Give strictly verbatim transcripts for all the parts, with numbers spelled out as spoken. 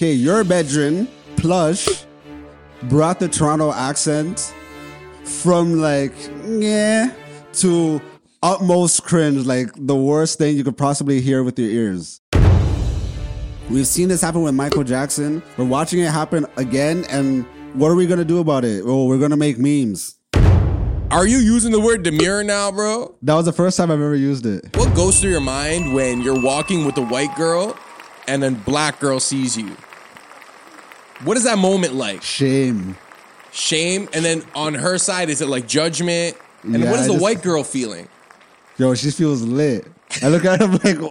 Okay, your bedroom, plush, brought the Toronto accent from like, yeah, to utmost cringe, like the worst thing you could possibly hear with your ears. We've seen this happen with Michael Jackson. We're watching it happen again, and what are we going to do about it? Oh, we're going to make memes. Are you using the word demure now, bro? That was the first time I've ever used it. What goes through your mind when you're walking with a white girl and then black girl sees you? What is that moment like? Shame. Shame? And then on her side, is it like judgment? And Yeah, what is I the just- white girl feeling? Yo, she feels lit. I look at her I'm like,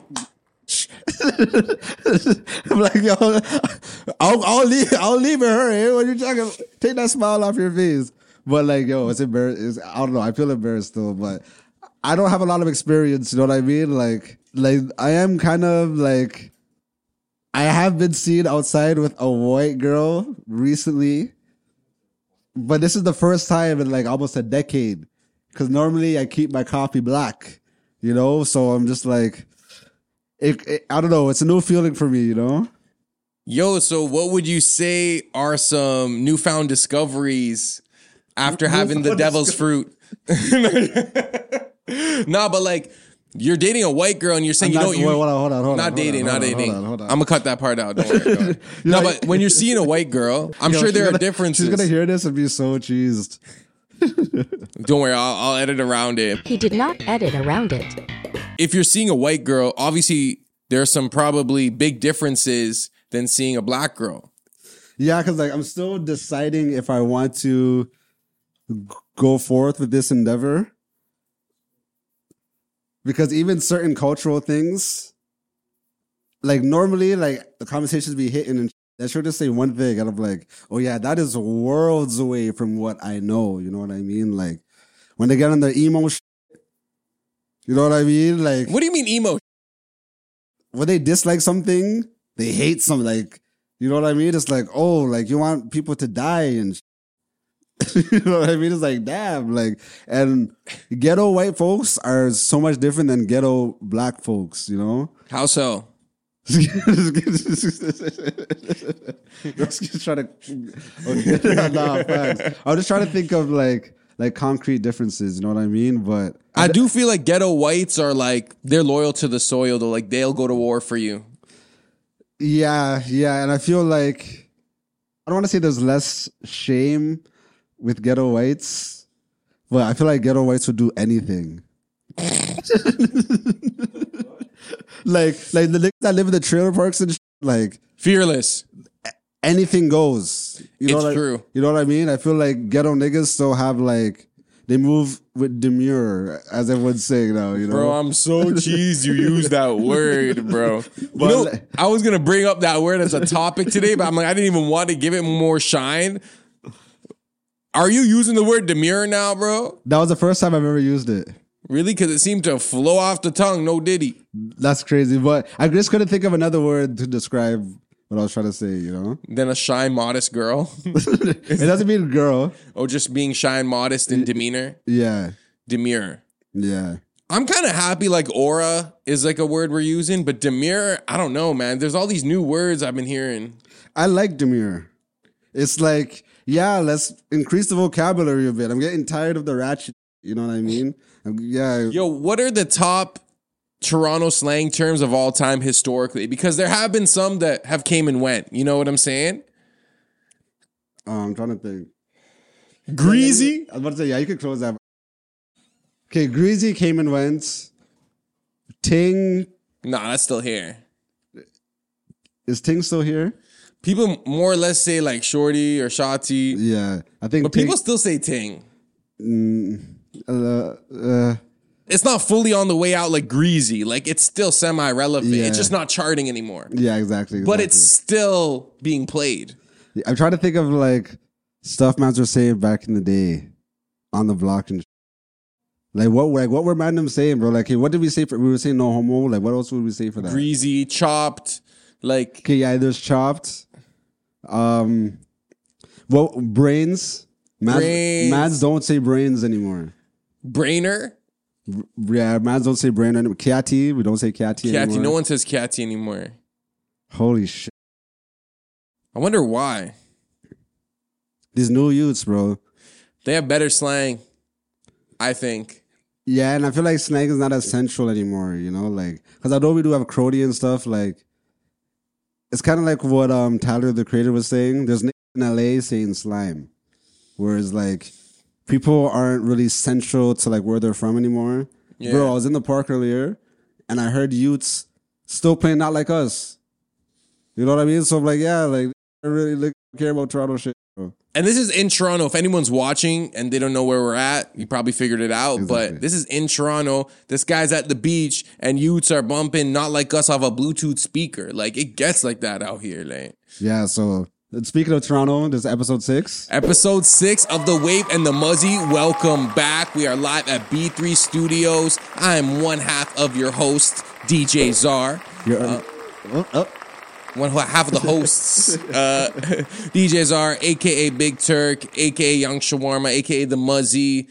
I'm like, yo, I'll, I'll leave, I'll leave it her. Eh? When you talking, take that smile off your face. But like, yo, it's embarrassing. I don't know. I feel embarrassed still, but I don't have a lot of experience. You know what I mean? Like, like I am kind of like, I have been seen outside with a white girl recently, but this is the first time in like almost a decade. Because normally I keep my coffee black, you know? So I'm just like, it, it, I don't know. It's a new feeling for me, you know? Yo, so what would you say are some newfound discoveries after having the Newfound devil's fruit? Nah, but like, you're dating a white girl and you're saying, I'm you not- know, you, wait, hold on, hold on, hold not on, dating, hold not on, dating. hold on, hold on. I'm going to cut that part out. Don't worry. Don't worry. No, like- but when you're seeing a white girl, I'm Yo, sure she's there are gonna- differences. She's going to hear this and be so cheesed. Don't worry, I'll, I'll edit around it. He did not edit around it. If you're seeing a white girl, obviously there's some probably big differences than seeing a black girl. Yeah, because like I'm still deciding if I want to g- go forth with this endeavor. Because even certain cultural things, like normally, like the conversations be hitting and I sure just say one thing and I'm like, oh yeah, that is worlds away from what I know. You know what I mean? Like when they get on their emo shit, you know what I mean? Like What do you mean emo? when they dislike something, they hate something. Like, you know what I mean? It's like, oh, like you want people to die and shit. You know what I mean? It's like, damn, like, and ghetto white folks are so much different than ghetto black folks, you know? How so? Just trying to, okay. Nah, facts. I was just trying to think of like, like concrete differences, you know what I mean? But I do feel like ghetto whites are like, they're loyal to the soil though. Like they'll go to war for you. yeah, yeah, and I feel like I don't want to say there's less shame with ghetto whites, but I feel like ghetto whites would do anything. like, like the niggas that live in the trailer parks and sh- like Fearless. anything goes. You know It's what I- true. You know what I mean? I feel like ghetto niggas still have like they move with demure, as everyone's saying now. You know, Bro, I'm so cheesed you use that word, bro. You But know, like- I was going to bring up that word as a topic today, but I'm like, I didn't even want to give it more shine. Are you using the word demure now, bro? that was the first time I've ever used it. Really? Because it seemed to flow off the tongue. No diddy. That's crazy, but I just couldn't think of another word to describe what I was trying to say. You know, Then a shy, modest girl. it doesn't mean girl. Or just being shy and modest in demeanor. Yeah, Demure. yeah. I'm kind of happy like aura is like a word we're using, but demure, I don't know, man. There's all these new words I've been hearing. I like demure. It's like, yeah, let's increase the vocabulary a bit. I'm getting tired of the ratchet. You know what I mean? I'm- yeah. Yo, what are the top Toronto slang terms of all time historically? Because there have been some that have came and went. You know what I'm saying? Oh, I'm trying to think. Greasy? I was about to say, yeah, you could close that. Okay, greasy came and went. Ting, Nah, that's still here. is Ting still here? People more or less say like shorty or shotty, Yeah, I think. but Ting, people still say ting. uh, uh, It's not fully on the way out like greasy. Like it's still semi-relevant. Yeah. It's just not charting anymore. yeah, exactly, But exactly. it's still being played. I'm trying to think of like stuff mans were saying back in the day on the block and sh- like what like what were man them saying, bro? Like, hey, what did we say for? We were saying no homo. Like, what else would we say for that? Greasy, chopped, like Okay, yeah, there's chopped. Um, well, brains. Mans, Brains. mans don't say brains anymore. brainer. Yeah, mans don't say brain anymore. Kiati, we don't say kiati Catty. anymore. No one says catty anymore. Holy shit. I wonder why. These new youths, bro. They have better slang, I think. Yeah, and I feel like slang is not as central anymore, you know? Like, because although we do have Crody and stuff, like, it's kind of like what um Tyler, the creator, was saying. There's niggas in L A saying slime. Whereas, like, people aren't really central to, like, where they're from anymore. Yeah. Bro, I was in the park earlier, and I heard youths still playing Not Like Us. You know what I mean? So I'm like, yeah, like, I really like, care about Toronto shit, bro. And this is in Toronto. If anyone's watching and they don't know where we're at, you probably figured it out. Exactly. But this is in Toronto. This guy's at the beach, and youths are bumping Not Like Us off a Bluetooth speaker. Like, it gets like that out here, like. Yeah, so speaking of Toronto, this is episode six. Episode six of The Wave and the Muzzy. Welcome back. We are live at B three Studios. I am one half of your host, D J Czar. You're uh, oh, oh. One half of the hosts, uh, D J Czar, a k a. Big Turk, a k a. Young Shawarma, a k a. The Muzzy.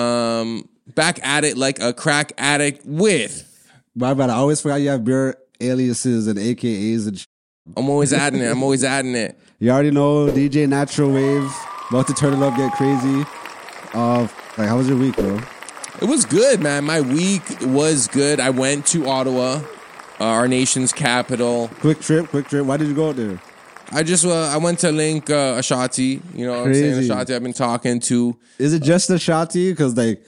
Um, back at it like a crack addict with. My bad. I always forgot you have beer aliases and A K As and shit. I'm always adding it. I'm always adding it. You already know D J Natural Wave. About to turn it up, get crazy. Uh, like, how was your week, bro? It was good, man. My week was good. I went to Ottawa. Uh, our nation's capital. Quick trip, quick trip. Why did you go out there? I just uh, I went to link uh, Ashati. You know what Crazy. I'm saying? Ashati I've been talking to. Is it just Ashati? Because like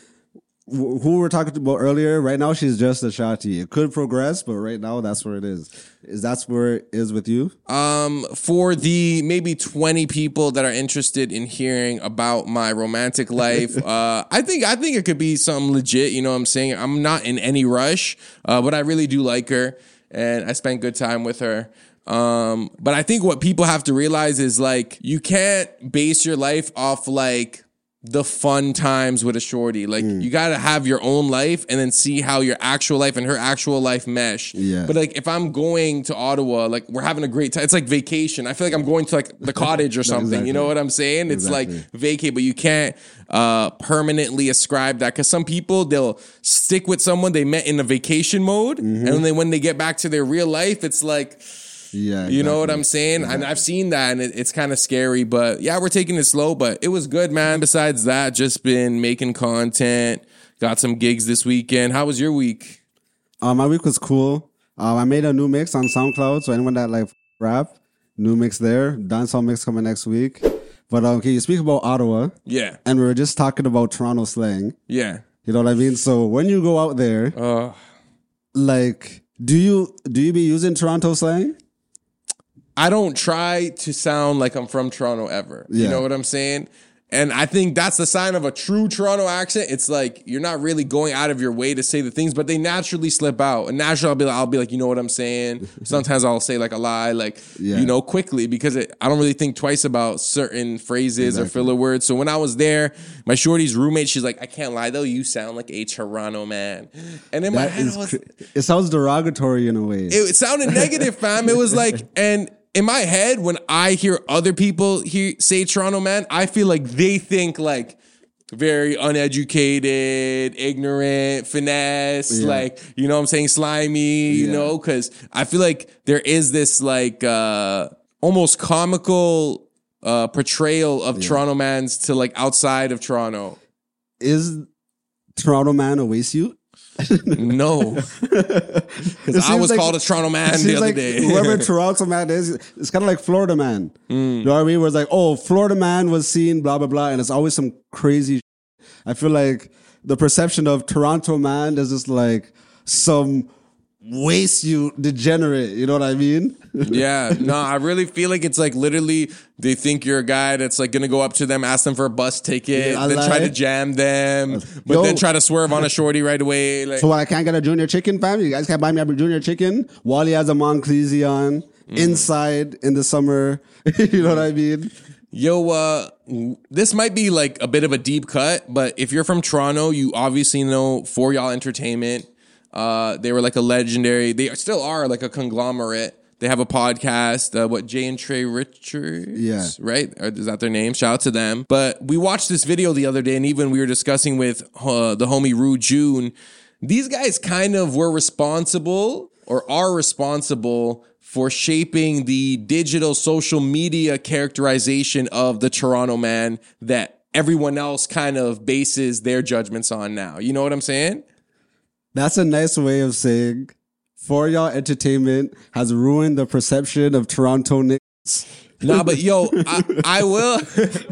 wh- who we were talking about earlier, right now she's just Ashati. It could progress, but right now that's where it is. Is that's where it is with you? Um, for the maybe twenty people that are interested in hearing about my romantic life, uh, I think I think it could be something legit. You know what I'm saying? I'm not in any rush, uh, but I really do like her, and I spent good time with her. Um, but I think what people have to realize is like you can't base your life off like the fun times with a shorty. Like mm. you gotta have your own life and then see how your actual life and her actual life mesh. Yeah. But like if I'm going to Ottawa, like we're having a great time. It's like vacation. I feel like I'm going to like the cottage or something. Exactly. You know what I'm saying? It's exactly. like vacate, but you can't uh, permanently ascribe that because some people they'll stick with someone they met in a vacation mode, mm-hmm. and then when they get back to their real life, it's like. Yeah, exactly. You know what I'm saying? Exactly. And I've seen that, and it, it's kind of scary. But yeah, we're taking it slow, but it was good, man. Besides that, just been making content. Got some gigs this weekend. How was your week? Uh, my week was cool. Um, I made a new mix on SoundCloud, so anyone that like rap, new mix there. Dancehall mix coming next week. But um, can you speak about Ottawa? Yeah. And we were just talking about Toronto slang. Yeah. You know what I mean? So when you go out there, uh, like, do you do you be using Toronto slang? I don't try to sound like I'm from Toronto ever. Yeah. You know what I'm saying? And I think that's the sign of a true Toronto accent. It's like you're not really going out of your way to say the things, but they naturally slip out. And naturally, I'll be like, I'll be like, you know what I'm saying? Sometimes I'll say like a lie, like, yeah. you know, quickly because it, I don't really think twice about certain phrases exactly. or filler words. So when I was there, my shorty's roommate, she's like, I can't lie though, you sound like a Toronto man. And in my head, I was, it sounds derogatory in a way. It, it sounded negative, fam. It was like, and in my head, when I hear other people hear, say Toronto man, I feel like they think like very uneducated, ignorant, finesse, yeah. like, you know what I'm saying, slimy, you yeah. know, because I feel like there is this like uh, almost comical uh, portrayal of yeah. Toronto mans to like outside of Toronto. Is Toronto man a waistsuit? No, because I was like, called a Toronto man the other like day. Whoever Toronto man is, it's kind of like Florida man. Mm. You know what I mean? Where it's like, oh, Florida man was seen, blah blah blah, and it's always some crazy. Shit. I feel like the perception of Toronto man is just like some waste you degenerate. You know what I mean? Yeah, no, I really feel like it's like literally they think you're a guy that's like gonna go up to them, ask them for a bus ticket, yeah, then lie. try to jam them, but Yo. then try to swerve on a shorty right away. Like, so what, I can't get a junior chicken, fam? You guys can't buy me a junior chicken? Wally has a Monclesi on mm. inside in the summer. You know what I mean? Yo, uh, this might be like a bit of a deep cut, but if you're from Toronto, you obviously know For Y'all Entertainment. Uh, they were like a legendary, they still are like a conglomerate. They have a podcast, uh, what, Jay and Trey Richards? Yeah. Right? Or is that their name? Shout out to them. But we watched this video the other day, and even we were discussing with uh, the homie Rue June. These guys kind of were responsible or are responsible for shaping the digital social media characterization of the Toronto man that everyone else kind of bases their judgments on now. You know what I'm saying? That's a nice way of saying For Y'all Entertainment has ruined the perception of Toronto Knicks. Nah, but yo, I, I will.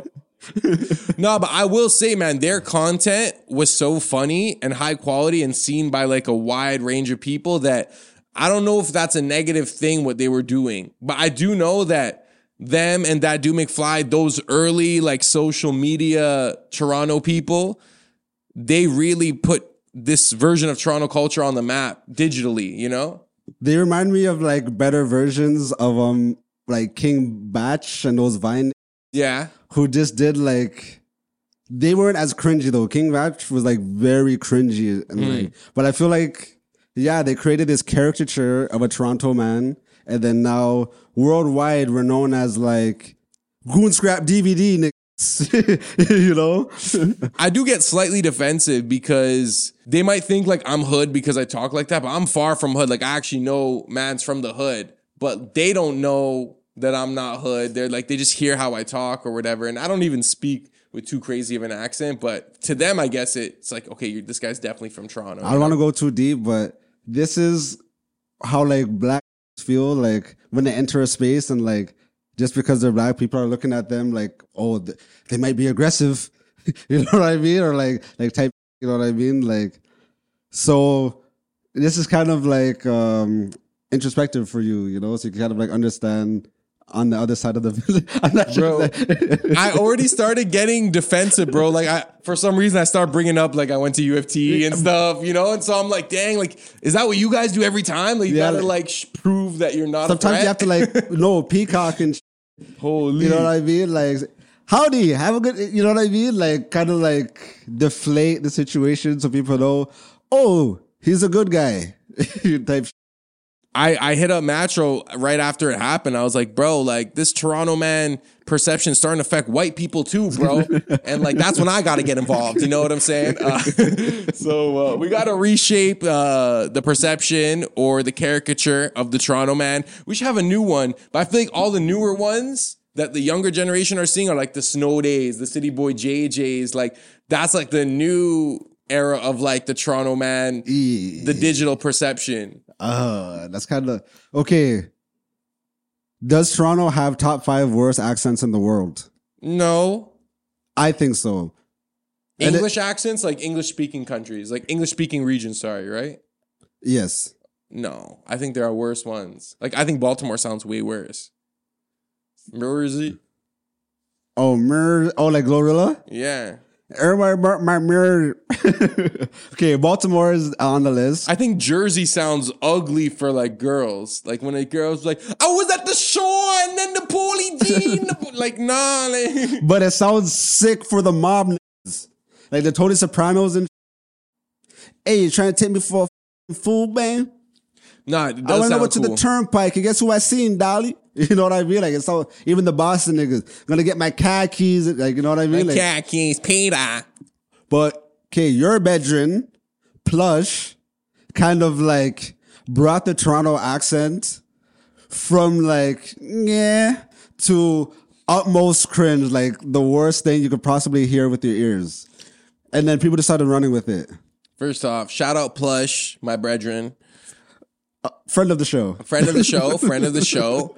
No, but I will say, man, their content was so funny and high quality and seen by like a wide range of people that I don't know if that's a negative thing what they were doing. But I do know that them and that Do McFly, those early like social media Toronto people, they really put this version of Toronto culture on the map digitally, you know? They remind me of like better versions of um like King Batch and those Vine Yeah. who just did like, they weren't as cringy though. King Batch was like very cringy and Mm. like, but I feel like, yeah, they created this caricature of a Toronto man, and then now worldwide we're known as like Goon Scrap D V D niggas, you know? I do get slightly defensive because they might think like I'm hood because I talk like that, but I'm far from hood. Like I actually know man's from the hood, but they don't know that I'm not hood. They're like, they just hear how I talk or whatever. And I don't even speak with too crazy of an accent, but to them, I guess it's like, okay, you're, this guy's definitely from Toronto. I don't want to go too deep, but this is how like black feel like when they enter a space and like, just because they're black, people are looking at them like, oh, th- they might be aggressive. You know what I mean? Or like, like type, you know what I mean? Like, so this is kind of like, um, introspective for you, you know? So you can kind of like understand on the other side of the village. I'm not Bro, sure. I already started getting defensive, bro. Like I, for some reason I started bringing up like I went to U of T and stuff, you know? And so I'm like, dang, like, is that what you guys do every time? Like you Yeah, gotta like- like sh- prove that you're not Sometimes a you have to like, no, peacock and sh- Holy. you know what I mean? Like, howdy, have a good, you know what I mean? Like, kind of like deflate the situation so people know, oh, he's a good guy. Type sh- I, I hit up Matro right after it happened. I was like, bro, like this Toronto man perception is starting to affect white people too, bro. And like, that's when I got to get involved. You know what I'm saying? Uh, so uh, we got to reshape uh, the perception or the caricature of the Toronto man. We should have a new one, but I feel like all the newer ones that the younger generation are seeing are like the Snow Days, the City Boy J Js. Like that's like the new era of like the Toronto man, E- the digital perception. Uh, that's kind of okay. Does Toronto have top five worst accents in the world? No. I think so. And English accents, like English speaking countries, like English speaking regions, sorry, right? Yes. No, I think there are worse ones. Like, I think Baltimore sounds way worse. Mersey? Oh, mir. Oh, like Glorilla. Yeah. Everybody, my, my mirror. Okay, Baltimore is on the list. I think Jersey sounds ugly for like girls. Like when a girl's like, I was at the shore and then the Paulie Jean. the, like, nah. Like. But it sounds sick for the mob niggas. Like the Tony Sopranos and hey, you trying to take me for a fool, man? Nah, it I does went sound over to cool. the turnpike and guess who I seen, Dolly? You know what I mean? Like it's all, even the Boston niggas gonna get my car keys. Like you know what I mean? My Like, cat keys, Peter. but okay, your bedroom, plush, kind of like brought the Toronto accent from like yeah to utmost cringe, like the worst thing you could possibly hear with your ears, and then people just started running with it. First off, shout out Plush, my brethren. Friend of the show. Friend of the show, friend of the show.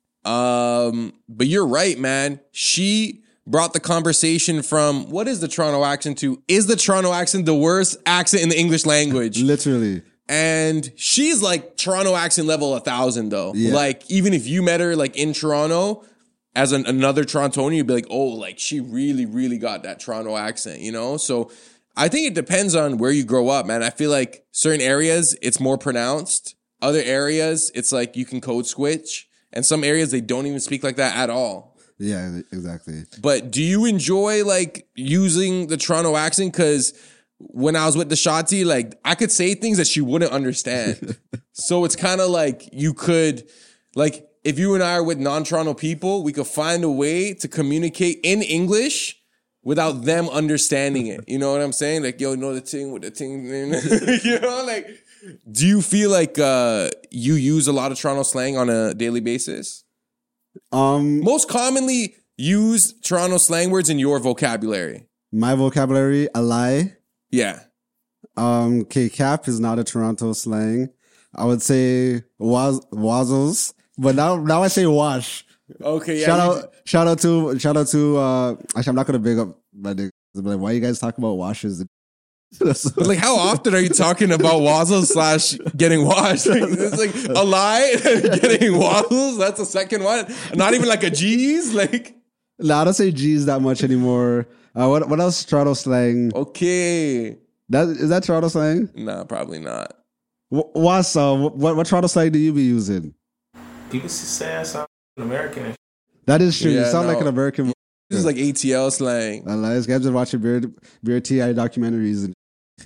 Um, but you're right, man. She brought the conversation from what is the Toronto accent to is the Toronto accent the worst accent in the English language? Literally. And she's like Toronto accent level a thousand though. Yeah. Like even if you met her like in Toronto as an, another Torontonian, you'd be like, oh, like she really, really got that Toronto accent, you know? So I think it depends on where you grow up, man. I feel like certain areas it's more pronounced. Other areas it's like you can code switch. And some areas they don't even speak like that at all. Yeah, exactly. But do you enjoy like using the Toronto accent? Because when I was with the Shotzi, like I could say things that she wouldn't understand. So it's kind of like you could, like if you and I are with non-Toronto people, we could find a way to communicate in English without them understanding it. You know what I'm saying? Like, yo, know the thing with the thing. You know, like Do you feel like uh, you use a lot of Toronto slang on a daily basis? Um, Most commonly use Toronto slang words in your vocabulary. my vocabulary, a lie. Yeah. Um, K cap is not a Toronto slang. I would say waz wazzles, but now now I say wash. Okay. Yeah. shout you- out, shout out to, shout out to. Uh, actually, I'm not gonna big up my niggas. But like, why you guys talk about washes? But like, how often are you talking about wazzles slash getting washed? Like, it's like a lie, getting wazzles. That's the second one. Not even like a G's. Like, No, I don't say G's that much anymore. Uh, what what else? Toronto slang. okay. That is that Toronto slang? Nah, probably not. Wh- What's uh, what what Toronto slang do you be using? People say I sound American. and That is true. you Yeah, sound like no. an American. This is like A T L slang. I like this guy's been watching Beer Beer T I documentaries and.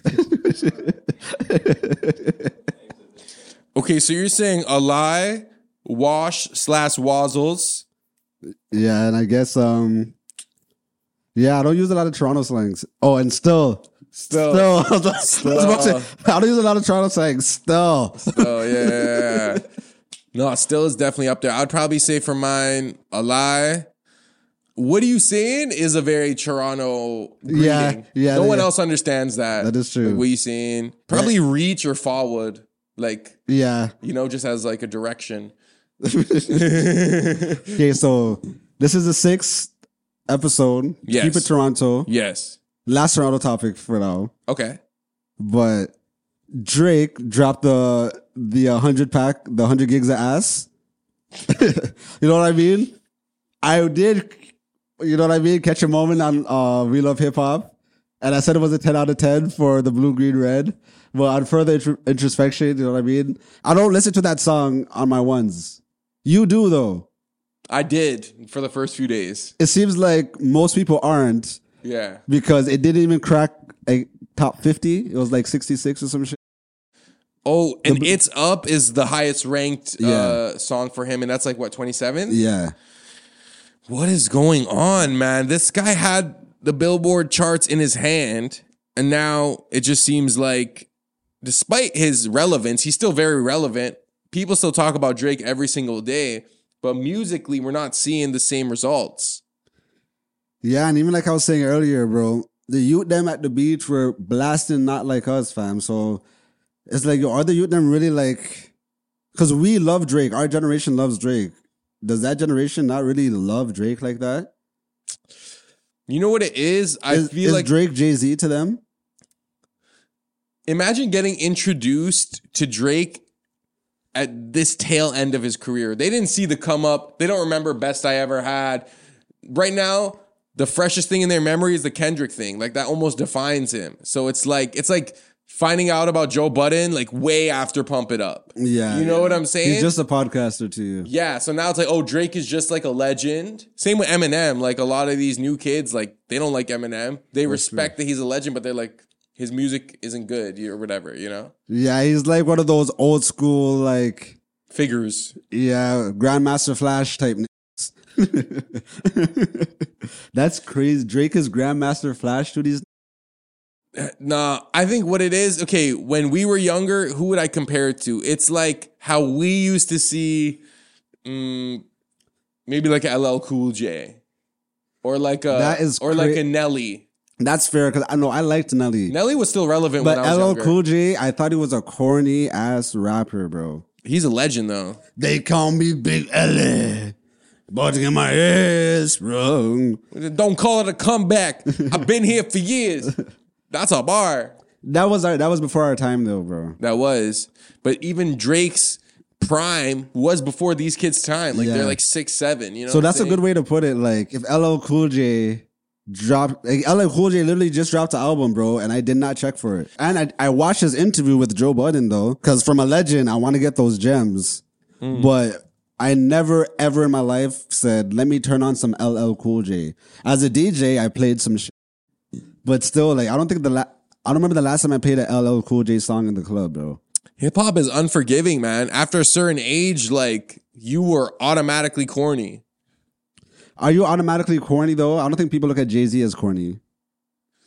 Okay, so you're saying a lie, wash slash wazzles. Yeah, and I guess um, yeah, I don't use a lot of Toronto slangs. Oh, and still, Still. still, I was about to say, I don't use a lot of Toronto slangs. Still, Oh yeah, yeah, yeah. No, still is definitely up there. I'd probably say for mine, a lie. What are you saying is a very Toronto greeting. Yeah, yeah, No one yeah. else understands that. That is true. Like, what are you saying? Probably reach or forward. Like, yeah. you know, just as like a direction. Okay, so this is the sixth episode. Yes. Keep it Toronto. Yes. Last Toronto topic for now. Okay. But Drake dropped the the uh, hundred pack, the hundred gigs of ass. You know what I mean? I did, you know what I mean? Catch a moment on uh, We Love Hip Hop, and I said it was a ten out of ten for the Blue Green Red. But on further intro- introspection, you know what I mean? I don't listen to that song on my ones. You do though. I did for the first few days. It seems like most people aren't Yeah. because it didn't even crack a top fifty. It was like sixty-six or some shit. Oh, and It's Up is the highest ranked Yeah. uh, song for him, and that's like what, twenty-seven? Yeah. What is going on, man? This guy had the Billboard charts in his hand, and now it just seems like, despite his relevance, he's still very relevant. People still talk about Drake every single day, but musically, we're not seeing the same results. Yeah, and even like I was saying earlier, bro, the youth them at the beach were blasting Not Like Us, fam. So it's like, yo, are the youth them really like, because we love Drake. Our generation loves Drake. Does that generation not really love Drake like that? You know what it is? I is, feel is like Drake Jay-Z to them? imagine getting introduced to Drake at this tail end of his career. They didn't see the come up. They don't remember Best I Ever Had. Right now, the freshest thing in their memory is the Kendrick thing. Like that almost defines him. So it's like it's like finding out about Joe Budden like way after Pump It Up. Yeah. You know what I'm saying? He's just a podcaster to you. Yeah, so now it's like, oh, Drake is just like a legend. Same with Eminem. Like a lot of these new kids, like they don't like Eminem. They respect that he's a legend, but they're like, his music isn't good or whatever, you know? Yeah, he's like one of those old school, like, Figures. yeah, Grandmaster Flash type niggas. That's crazy. Drake is Grandmaster Flash to these. Nah, I think what it is, okay, when we were younger, who would I compare it to? It's like how we used to see mm, maybe like a L L Cool J. Or like a That is or like cra- a Nelly. That's fair because I know I liked Nelly. Nelly was still relevant But when I was L L younger. Cool J, I thought he was a corny ass rapper, bro. He's a legend though. They call me Big L. About to get my ass wrong. Don't call it a comeback. I've been here for years. That's a bar. That was our, that was before our time though, bro. That was. But even Drake's prime was before these kids' time. Like Yeah. they're like six, seven. You know. So what I'm that's a saying? good way to put it. Like if L L Cool J dropped, like L L Cool J literally just dropped the album, bro, and I did not check for it. And I, I watched his interview with Joe Budden though, because from a legend, I want to get those gems. Mm. But I never ever in my life said, let me turn on some L L Cool J. As a D J, I played some shit. But still, like, I don't think the la- I don't remember the last time I played an L L Cool J song in the club, bro. Hip hop is unforgiving, man. After a certain age, like you were automatically corny. Are you automatically corny though? I don't think people look at Jay-Z as corny.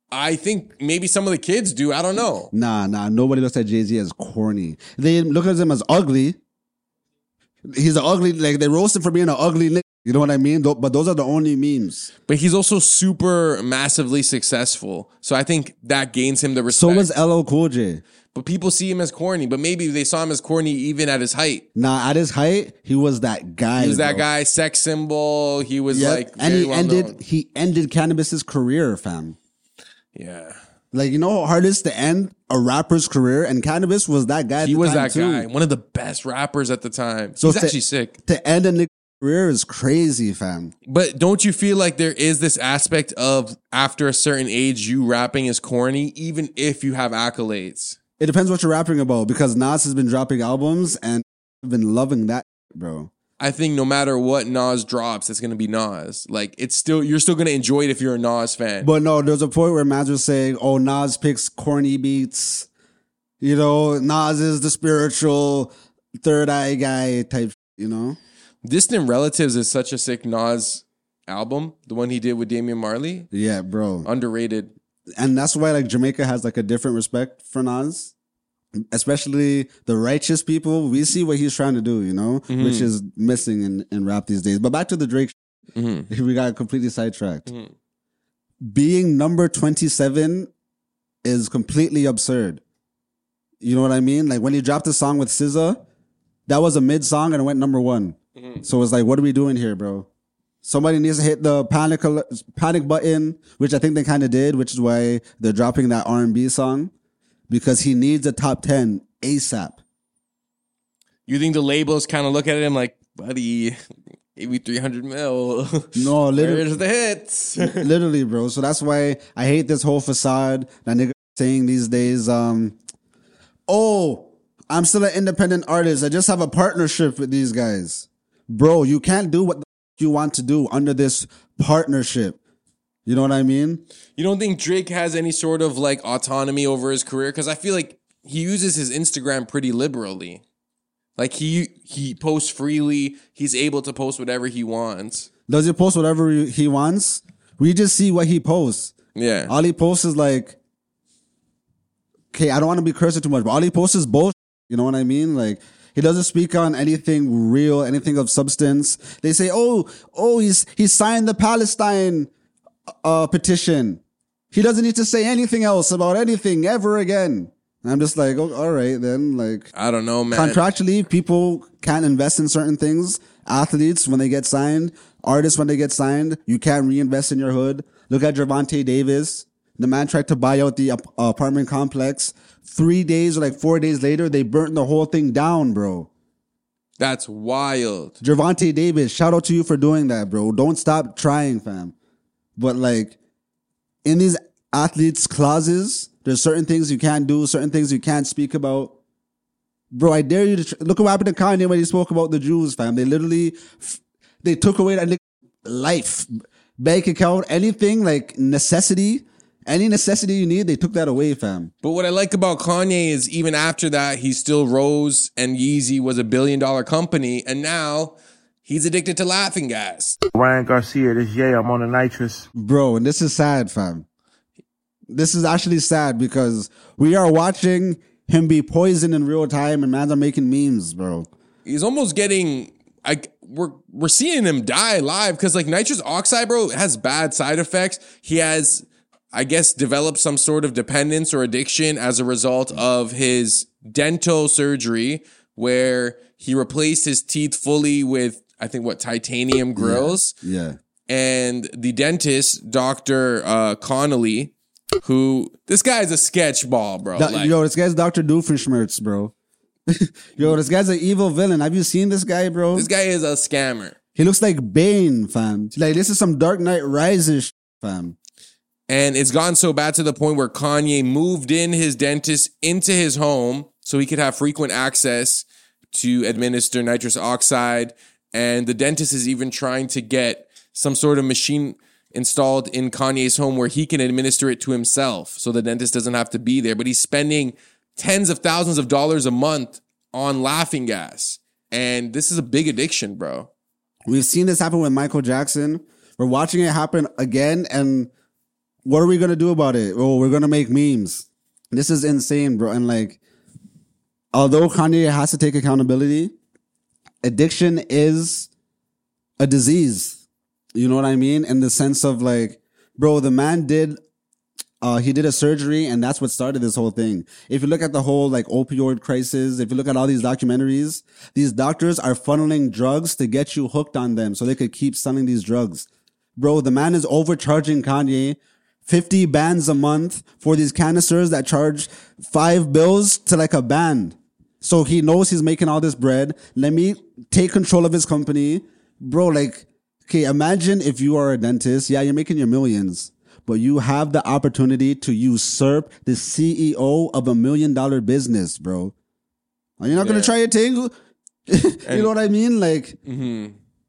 I think maybe some of the kids do. I don't know. Nah, nah. Nobody looks at Jay-Z as corny. They look at him as ugly. He's an ugly, like they roast him for being an ugly nigga. You know what I mean? But those are the only memes. But he's also super massively successful. So I think that gains him the respect. So was L L Cool J. But people see him as corny. But maybe they saw him as corny even at his height. Nah, at his height, he was that guy. He was that bro. guy, sex symbol. He was Yep. like, and very he well ended. known. He ended Cannabis's career, fam. Yeah. Like, you know how hard it is to end a rapper's career? And Cannabis was that guy. At He the was time that too. guy. One of the best rappers at the time. So He's to- actually sick. To end a nigga's career is crazy, fam. But don't you feel like there is this aspect of after a certain age, you rapping is corny, even if you have accolades? It depends what you're rapping about, because Nas has been dropping albums and I've been loving that, bro. I think no matter what Nas drops, it's gonna be Nas. Like it's still you're still gonna enjoy it if you're a Nas fan. But no, there's a point where Maz was saying, oh, Nas picks corny beats. You know, Nas is the spiritual third eye guy type, you know? Distant Relatives is such a sick Nas album. The one he did with Damian Marley. Yeah, bro. Underrated. And that's why like Jamaica has like a different respect for Nas. Especially the righteous people. We see what he's trying to do, you know? Mm-hmm. Which is missing in, in rap these days. But back to the Drake. Mm-hmm. We got completely sidetracked. Mm-hmm. Being number twenty-seven is completely absurd. You know what I mean? Like when he dropped the song with S Z A, that was a mid song and it went number one. Mm-hmm. So it's like, what are we doing here, bro? Somebody needs to hit the panic al- panic button, which I think they kind of did, which is why they're dropping that R and B song, because he needs a top ten ASAP. You think the labels kind of look at him like, buddy, maybe three hundred mil. No, literally, Where's the hits? literally, bro. So that's why I hate this whole facade that nigga saying these days. Um, oh, I'm still an independent artist. I just have a partnership with these guys, bro. You can't do what the f- you want to do under this partnership. You know what I mean? You don't think Drake has any sort of like autonomy over his career? Because I feel like he uses his Instagram pretty liberally. Like he he posts freely. He's able to post whatever he wants. Does he post whatever he he wants? We just see what he posts. Yeah. All he posts is like, okay, I don't want to be cursing too much, but all he posts is bullshit. You know what I mean? Like, he doesn't speak on anything real, anything of substance. They say, oh, oh, he's he signed the Palestine uh, petition. He doesn't need to say anything else about anything ever again. And I'm just like, oh, all right, then. Like, I don't know, man. contractually, people can't invest in certain things. Athletes, when they get signed, artists, when they get signed, you can't reinvest in your hood. Look at Gervonta Davis. The man tried to buy out the ap- apartment complex. Three days or like four days later, they burnt the whole thing down, bro. That's wild. Gervonta Davis, shout out to you for doing that, bro. Don't stop trying, fam. But like, in these athletes' clauses, there's certain things you can't do, certain things you can't speak about. Bro, I dare you to tr- look at what happened to Kanye when he spoke about the Jews, fam. They literally, f- they took away that nigga life, bank account, anything like necessity, any necessity you need, they took that away, fam. But what I like about Kanye is even after that, he still rose and Yeezy was a billion dollar company. And now he's addicted to laughing gas. Ryan Garcia, this Ye, I'm on the nitrous. Bro, and this is sad, fam. This is actually sad because we are watching him be poisoned in real time and mans are making memes, bro. He's almost getting, like, we're, we're seeing him die live because, like, nitrous oxide, bro, has bad side effects. He has, I guess, developed some sort of dependence or addiction as a result of his dental surgery where he replaced his teeth fully with, I think, what, titanium grills. Yeah. And the dentist, Doctor Uh, Connolly, who, this guy is a sketch ball, bro. Do- Like, Yo, this guy's Doctor Doofenshmirtz, bro. Yo, this guy's an evil villain. Have you seen this guy, bro? this guy is a scammer. He looks like Bane, fam. Like, this is some Dark Knight Rises, fam. And it's gotten so bad to the point where Kanye moved in his dentist into his home so he could have frequent access to administer nitrous oxide. And the dentist is even trying to get some sort of machine installed in Kanye's home where he can administer it to himself so the dentist doesn't have to be there. But he's spending tens of thousands of dollars a month on laughing gas. And this is a big addiction, bro. We've seen this happen with Michael Jackson. We're watching it happen again, and what are we gonna do about it? Oh, we're gonna make memes. This is insane, bro. And like, although Kanye has to take accountability, addiction is a disease. You know what I mean? In the sense of like, bro, the man did, uh, he did a surgery and that's what started this whole thing. If you look at the whole like opioid crisis, if you look at all these documentaries, these doctors are funneling drugs to get you hooked on them so they could keep selling these drugs. Bro, the man is overcharging Kanye fifty bands a month for these canisters that charge five bills to like a band. So he knows he's making all this bread. Let me take control of his company. Bro, like, okay, imagine if you are a dentist. Yeah, you're making your millions, but you have the opportunity to usurp the C E O of a million dollar business, bro. Are you not yeah. going to try your thing? You know what I mean? Like, mm-hmm.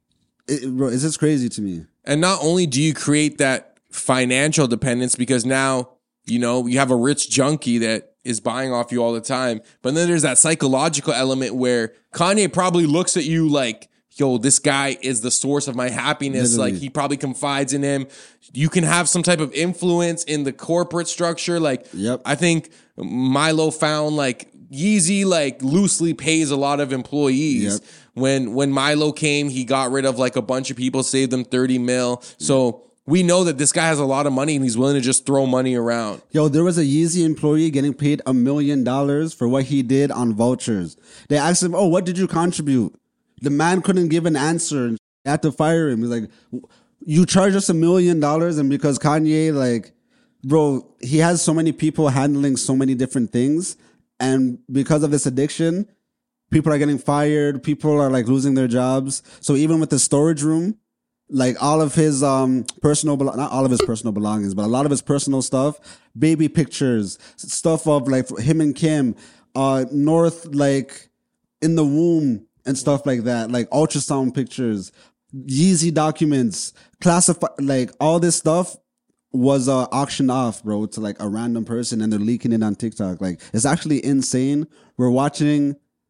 it, bro, it's just crazy to me. And not only do you create that financial dependence because now, you know, you have a rich junkie that is buying off you all the time. But then there's that psychological element where Kanye probably looks at you like, yo, this guy is the source of my happiness. Literally. Like he probably confides in him. You can have some type of influence in the corporate structure. Like, yep. I think Milo found like Yeezy like loosely pays a lot of employees. Yep. When, when Milo came, he got rid of like a bunch of people, saved them thirty mil. So we know that this guy has a lot of money and he's willing to just throw money around. Yo, there was a Yeezy employee getting paid a million dollars for what he did on vouchers. They asked him, oh, what did you contribute? The man couldn't give an answer. They had to fire him. He's like, you charge us a million dollars and because Kanye, like, bro, he has so many people handling so many different things. And because of this addiction, people are getting fired. People are like losing their jobs. So even with the storage room, like all of his um personal, not all of his personal belongings, but a lot of his personal stuff, baby pictures, stuff of like him and Kim, uh, North, like in the womb and stuff like that, like ultrasound pictures, Yeezy documents, classified, like all this stuff was uh, auctioned off, bro, to like a random person and they're leaking it on TikTok. Like it's actually insane. We're watching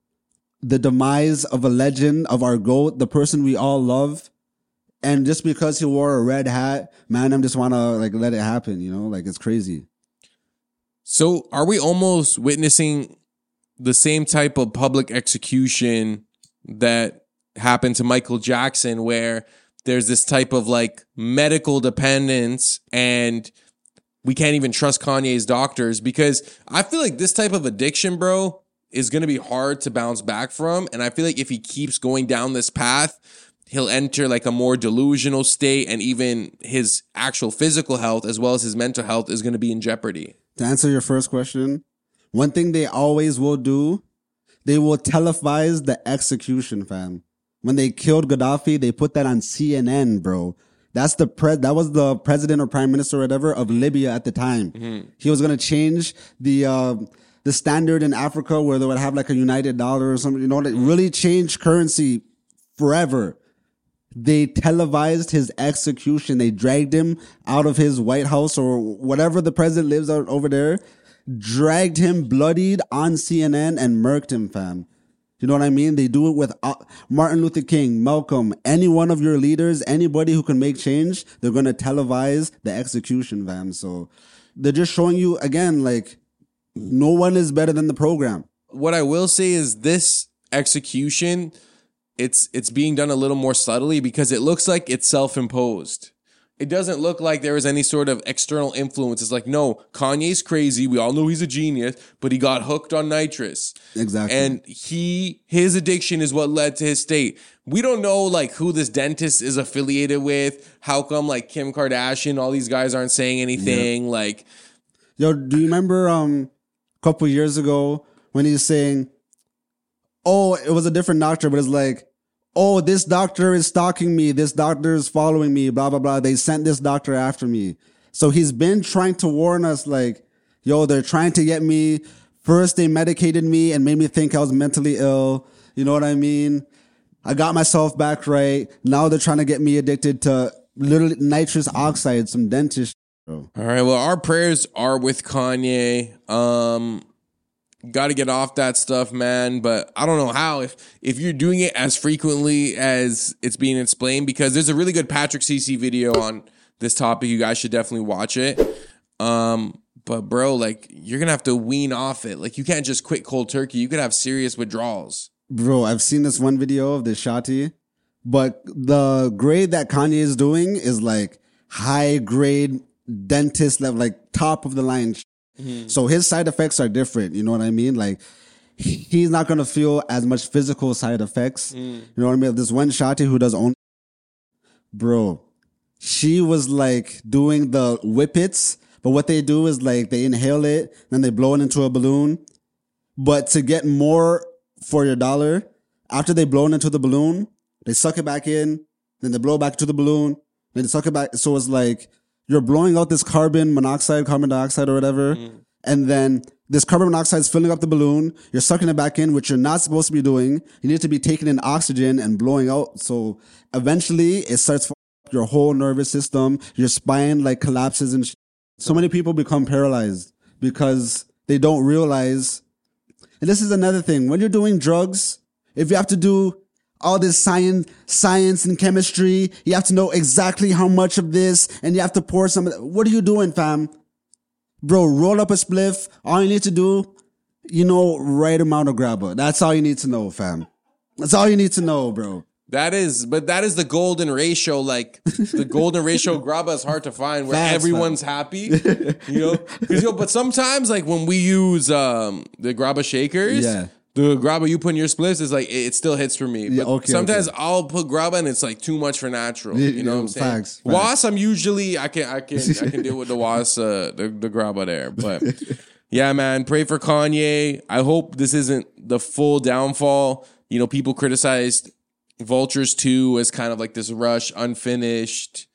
the demise of a legend, of our GOAT, the person we all love. And just because he wore a red hat, man, I just want to like let it happen, you know? Like it's crazy. So are we almost witnessing the same type of public execution that happened to Michael Jackson, where there's this type of like medical dependence and we can't even trust Kanye's doctors? Because I feel like this type of addiction, bro, is going to be hard to bounce back from. And I feel like if he keeps going down this path, he'll enter like a more delusional state, and even his actual physical health as well as his mental health is going to be in jeopardy. To answer your first question, one thing they always will do, they will televise the execution, fam. When they killed Gaddafi, they put that on C N N, bro. That's the pre- that was the president or prime minister or whatever of Libya at the time. Mm-hmm. He was going to change the uh, the standard in Africa where they would have like a united dollar or something, you know, like really change currency forever. They televised his execution. They dragged him out of his White House or whatever the president lives out over there, dragged him bloodied on C N N and murked him, fam. You know what I mean? They do it with uh, Martin Luther King, Malcolm, any one of your leaders, anybody who can make change, they're going to televise the execution, fam. So they're just showing you, again, like, no one is better than the program. What I will say is this execution, it's it's being done a little more subtly because it looks like it's self-imposed. It doesn't look like there was any sort of external influence. It's like, no, Kanye's crazy. We all know he's a genius, but he got hooked on nitrous. Exactly. And he, his addiction is what led to his state. We don't know like who this dentist is affiliated with. How come like Kim Kardashian, all these guys aren't saying anything? Yeah. Like, yo, do you remember um a couple years ago when he's saying, oh, it was a different doctor, but it's like, oh, this doctor is stalking me. This doctor is following me, blah, blah, blah. They sent this doctor after me. So he's been trying to warn us like, yo, they're trying to get me. First, they medicated me and made me think I was mentally ill. You know what I mean? I got myself back right. Now they're trying to get me addicted to literally nitrous oxide, some dentist. Bro. All right. Well, our prayers are with Kanye. Um, got to get off that stuff, man. But I don't know how, if if you're doing it as frequently as it's being explained, because there's a really good Patrick Ceci video on this topic. You guys should definitely watch it. Um, but bro, like, you're gonna have to wean off it. Like, you can't just quit cold turkey. You could have serious withdrawals. Bro, I've seen this one video of the shotty, but the grade that Kanye is doing is like high grade dentist level, like top of the line. Mm-hmm. So his side effects are different. You know what I mean? Like, he's not going to feel as much physical side effects. Mm. You know what I mean? This one shotty who does only, bro, she was like doing the whippets, but what they do is like they inhale it, then they blow it into a balloon. But to get more for your dollar, after they blow it into the balloon, they suck it back in, then they blow it back to the balloon, then they suck it back. So it's like you're blowing out this carbon monoxide, carbon dioxide or whatever, mm. and then this carbon monoxide is filling up the balloon. You're sucking it back in, which you're not supposed to be doing. You need to be taking in oxygen and blowing out. So eventually it starts up your whole nervous system. Your spine like collapses and sh- so many people become paralyzed because they don't realize. And this is another thing. When you're doing drugs, if you have to do all this science, science and chemistry, you have to know exactly how much of this, and you have to pour some of that. What are you doing, fam? Bro, roll up a spliff. All you need to do, you know, right amount of grabber. That's all you need to know, fam. That's all you need to know, bro. That is, but that is the golden ratio. Like, the golden ratio grabba is hard to find where Facts, everyone's fam. happy, you know? Cause, yo, but sometimes, like, when we use um, the grabba shakers, Yeah. the grabba you put in your splits is like, it, it still hits for me. But Yeah, okay, sometimes okay. I'll put grabba and it's like too much for natural. Yeah, You know yeah, what I'm saying? facts, facts. Was, I'm usually, I can, I can, I can deal with the was, uh, the, the grabba there. But yeah, man, pray for Kanye. I hope this isn't the full downfall. You know, people criticized Vultures two as kind of like this rush, unfinished,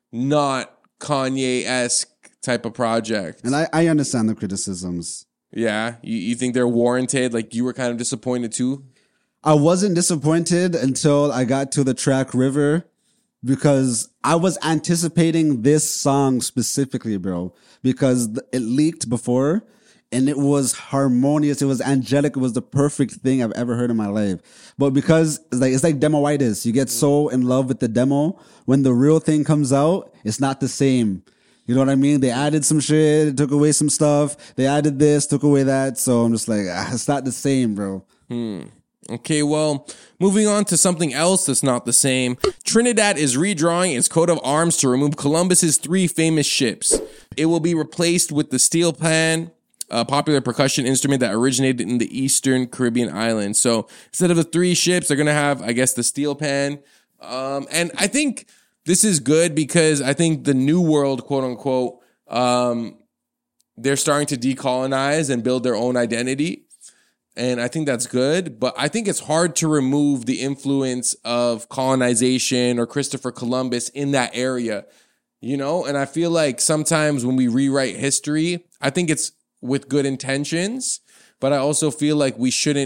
not Kanye-esque type of project. And I, I understand the criticisms. Yeah, you, you think they're warranted? Like, you were kind of disappointed too? I wasn't disappointed until I got to the track River, because I was anticipating this song specifically, bro, because it leaked before and it was harmonious. It was angelic. It was the perfect thing I've ever heard in my life. But because it's like, it's like demo-itis. You get so in love with the demo. When the real thing comes out, it's not the same. You know what I mean? They added some shit, took away some stuff. They added this, took away that. So I'm just like, ah, it's not the same, bro. Hmm. Okay, well, moving on to something else that's not the same. Trinidad is redrawing its coat of arms to remove Columbus's three famous ships. It will be replaced with the steel pan, a popular percussion instrument that originated in the Eastern Caribbean islands. So instead of the three ships, they're going to have, I guess, the steel pan. Um, and I think this is good because I think the new world, quote unquote, um, they're starting to decolonize and build their own identity. And I think that's good, but I think it's hard to remove the influence of colonization or Christopher Columbus in that area, you know? And I feel like sometimes when we rewrite history, I think it's with good intentions, but I also feel like we shouldn't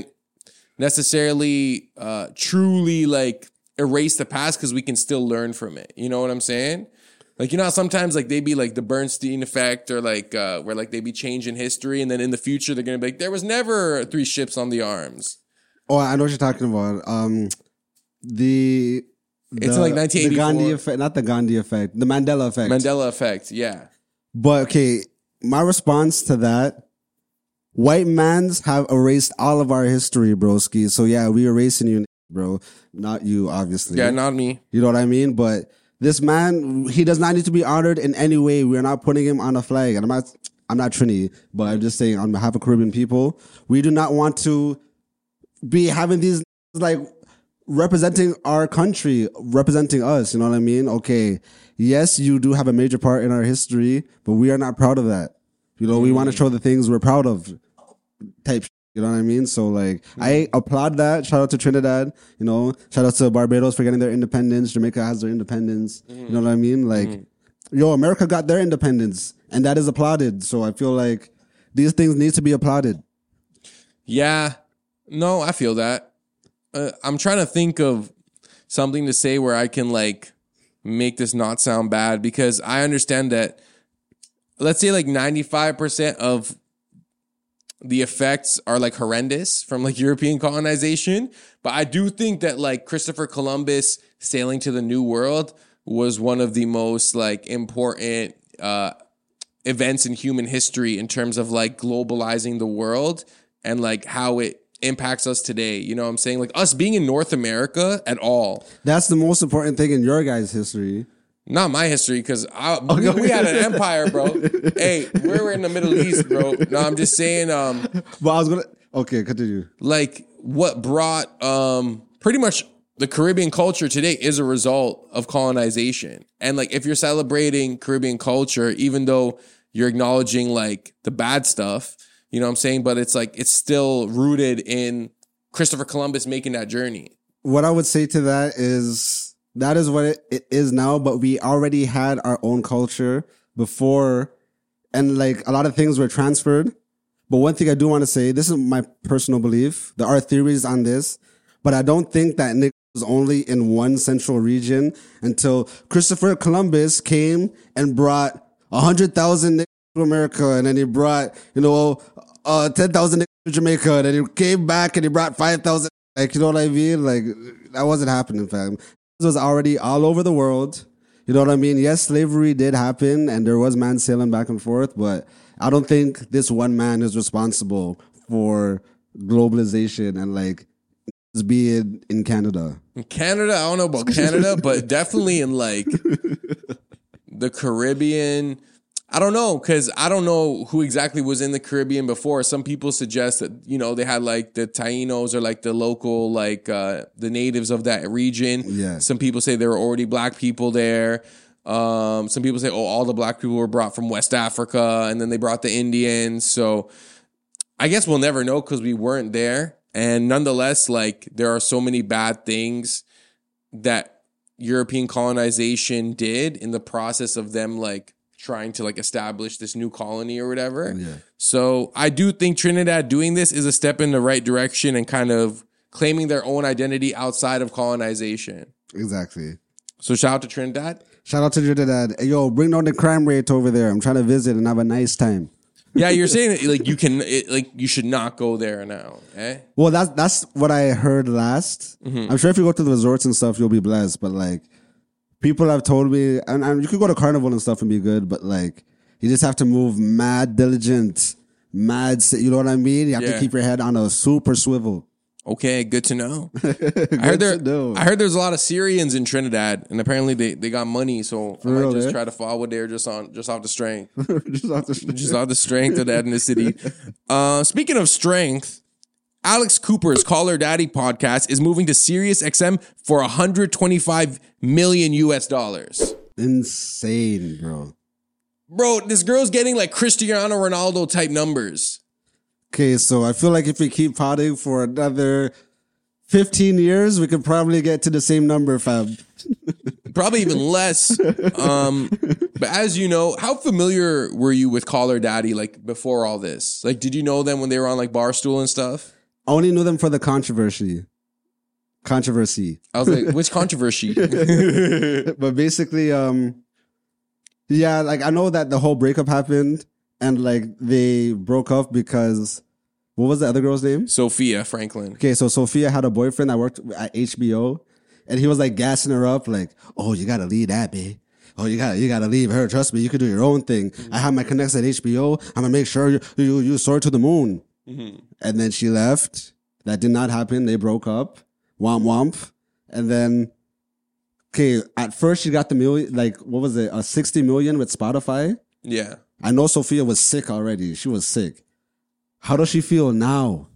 necessarily uh, truly like erase the past because we can still learn from it. You know what I'm saying? Like, you know how sometimes like they be like the Bernstein effect or like uh, where like they be changing history and then in the future they're going to be like, there was never three ships on the arms. Oh, I know what you're talking about. Um, the, It's the, like nineteen eighty-four. The Gandhi effect, not the Gandhi effect, the Mandela effect. Mandela effect, yeah. But okay, my response to that, white mans have erased all of our history, broski. So yeah, we erasing you, bro. Not you, obviously. Yeah, not me. You know what I mean? But this man, he does not need to be honored in any way. We're not putting him on a flag. And I'm not, I'm not Trini, but I'm just saying on behalf of Caribbean people, we do not want to be having these like representing our country, representing us. You know what I mean? Okay. Yes, you do have a major part in our history, but we are not proud of that. You know, mm. we want to show the things we're proud of type shit, you know what I mean? So like, mm. I applaud that. Shout out to Trinidad, you know, shout out to Barbados for getting their independence. Jamaica has their independence. Mm. You know what I mean? Like, mm. yo, America got their independence and that is applauded. So I feel like these things need to be applauded. Yeah, no, I feel that. Uh, I'm trying to think of something to say where I can like make this not sound bad because I understand that, let's say like ninety-five percent of the effects are like horrendous from like European colonization. But I do think that like Christopher Columbus sailing to the New World was one of the most like important uh, events in human history in terms of like globalizing the world and like how it impacts us today. You know what I'm saying? Like us being in North America at all. That's the most important thing in your guys' history. Not my history, because we, we had an empire, bro. Hey, we were in the Middle East, bro. No, I'm just saying, um, But I was gonna. Okay, continue. like what brought um, pretty much the Caribbean culture today is a result of colonization. And like if you're celebrating Caribbean culture, even though you're acknowledging like the bad stuff, you know what I'm saying? But it's like it's still rooted in Christopher Columbus making that journey. What I would say to that is that is what it, it is now, but we already had our own culture before, and like a lot of things were transferred. But one thing I do want to say, this is my personal belief. There are theories on this, but I don't think that Nick was only in one central region until Christopher Columbus came and brought a hundred thousand to America, and then he brought, you know, uh, ten thousand to Jamaica, and then he came back and he brought five thousand. Like, you know what I mean? Like, that wasn't happening, fam. This was already all over the world. You know what I mean? Yes, slavery did happen and there was man sailing back and forth, but I don't think this one man is responsible for globalization and like being in Canada. In Canada, I don't know about Canada, but definitely in like the Caribbean. I don't know, because I don't know who exactly was in the Caribbean before. Some people suggest that, you know, they had like the Tainos or like the local, like uh, the natives of that region. Yeah. Some people say there were already black people there. Um, some people say, oh, all the black people were brought from West Africa and then they brought the Indians. So I guess we'll never know because we weren't there. And nonetheless, like there are so many bad things that European colonization did in the process of them like trying to like establish this new colony or whatever. Yeah. So I do think Trinidad doing this is a step in the right direction and kind of claiming their own identity outside of colonization. Exactly. So shout out to Trinidad. Shout out to Trinidad. Hey, yo, bring down the crime rate over there. I'm trying to visit and have a nice time. Yeah, you're saying that, like you can, it, like you should not go there now, eh? Well, that's that's what I heard last. Mm-hmm. I'm sure if you go to the resorts and stuff, you'll be blessed. But like, people have told me, and, and you could go to Carnival and stuff and be good, but like, you just have to move mad diligent, mad. You know what I mean? You have Yeah. to keep your head on a super swivel. Okay, good to know. I heard there. to know. I heard there's a lot of Syrians in Trinidad, and apparently they, they got money. So I might real, just eh? try to forward there just on just off the strength, Just off the just off the strength of the ethnicity. Uh, speaking of strength, Alex Cooper's Call Her Daddy podcast is moving to Sirius X M for one hundred twenty-five million U S dollars. Insane, bro. Bro, this girl's getting like Cristiano Ronaldo type numbers. Okay, so I feel like if we keep potting for another fifteen years, we could probably get to the same number, fam. Probably even less. Um, but as you know, how familiar were you with Call Her Daddy like before all this? Like, did you know them when they were on like Barstool and stuff? I only knew them for the controversy. Controversy. I was like, which controversy? But basically, um, yeah, like I know that the whole breakup happened and like they broke up because what was the other girl's name? Sophia Franklin. Okay, so Sophia had a boyfriend that worked at H B O and he was like gassing her up like, oh, you gotta leave that, babe. Oh, you gotta, you gotta leave her. Trust me, you can do your own thing. Mm-hmm. I have my connects at H B O. I'm gonna make sure you, you, you soar to the moon. Mm-hmm. And then she left. That did not happen. They broke up. Womp womp. And then, okay, at first she got the million, like, what was it? A sixty million with Spotify. Yeah. I know Sophia was sick already. She was sick. How does she feel now?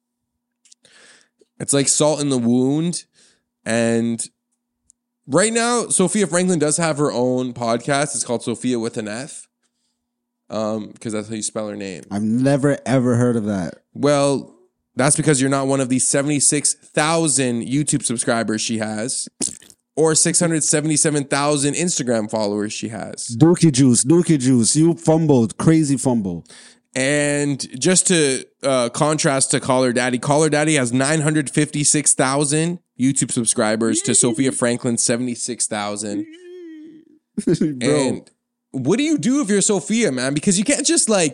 It's like salt in the wound. And right now, Sophia Franklin does have her own podcast. It's called Sophia with an F. Um, because that's how you spell her name. I've never, ever heard of that. Well, that's because you're not one of the seventy-six thousand YouTube subscribers she has or six hundred seventy-seven thousand Instagram followers she has. Dookie juice, dookie juice. You fumbled. Crazy fumble. And just to uh, contrast to Call Her Daddy, Call Her Daddy has nine hundred fifty-six thousand YouTube subscribers to Sophia Franklin's seventy-six thousand. And what do you do if you're Sophia, man? Because you can't just like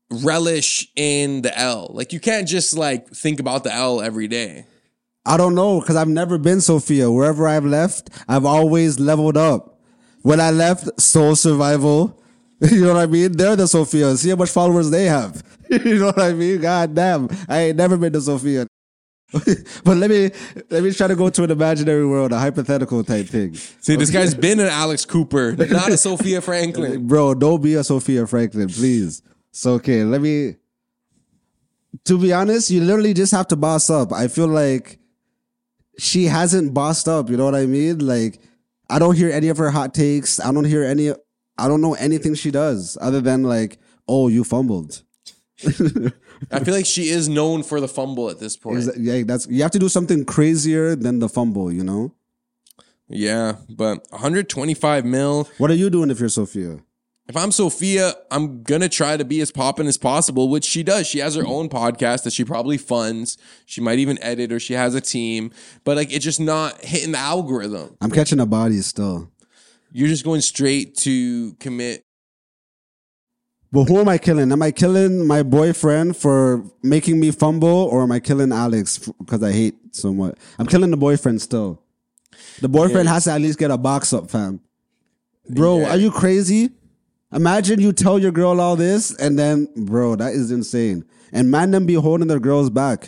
relish in the L? Like, you can't just like think about the L every day. I don't know, because I've never been Sophia. Wherever I've left, I've always leveled up. When I left Soul Survival, you know what I mean? They're the Sophia. See how much followers they have. You know what I mean? God damn. I ain't never been to Sophia. But let me let me try to go to an imaginary world, a hypothetical type thing. See, this guy's been an Alex Cooper, not a Sophia Franklin. Bro, don't be a Sophia Franklin, please. So, okay, let me... To be honest, you literally just have to boss up. I feel like she hasn't bossed up, you know what I mean? Like, I don't hear any of her hot takes. I don't hear any... I don't know anything she does other than like, oh, you fumbled. I feel like she is known for the fumble at this point. Yeah, that's you have to do something crazier than the fumble, you know? Yeah, but one hundred twenty-five mil. What are you doing if you're Sophia? If I'm Sophia, I'm going to try to be as poppin' as possible, which she does. She has her own podcast that she probably funds. She might even edit, or she has a team. But like, it's just not hitting the algorithm. I'm catching a body still. You're just going straight to commit. But who am I killing? Am I killing my boyfriend for making me fumble, or am I killing Alex because I hate so much? I'm killing the boyfriend still. The boyfriend yeah. has to at least get a box up, fam. Bro, yeah. Are you crazy? Imagine you tell your girl all this, and then, bro, that is insane. And man, them be holding their girls back.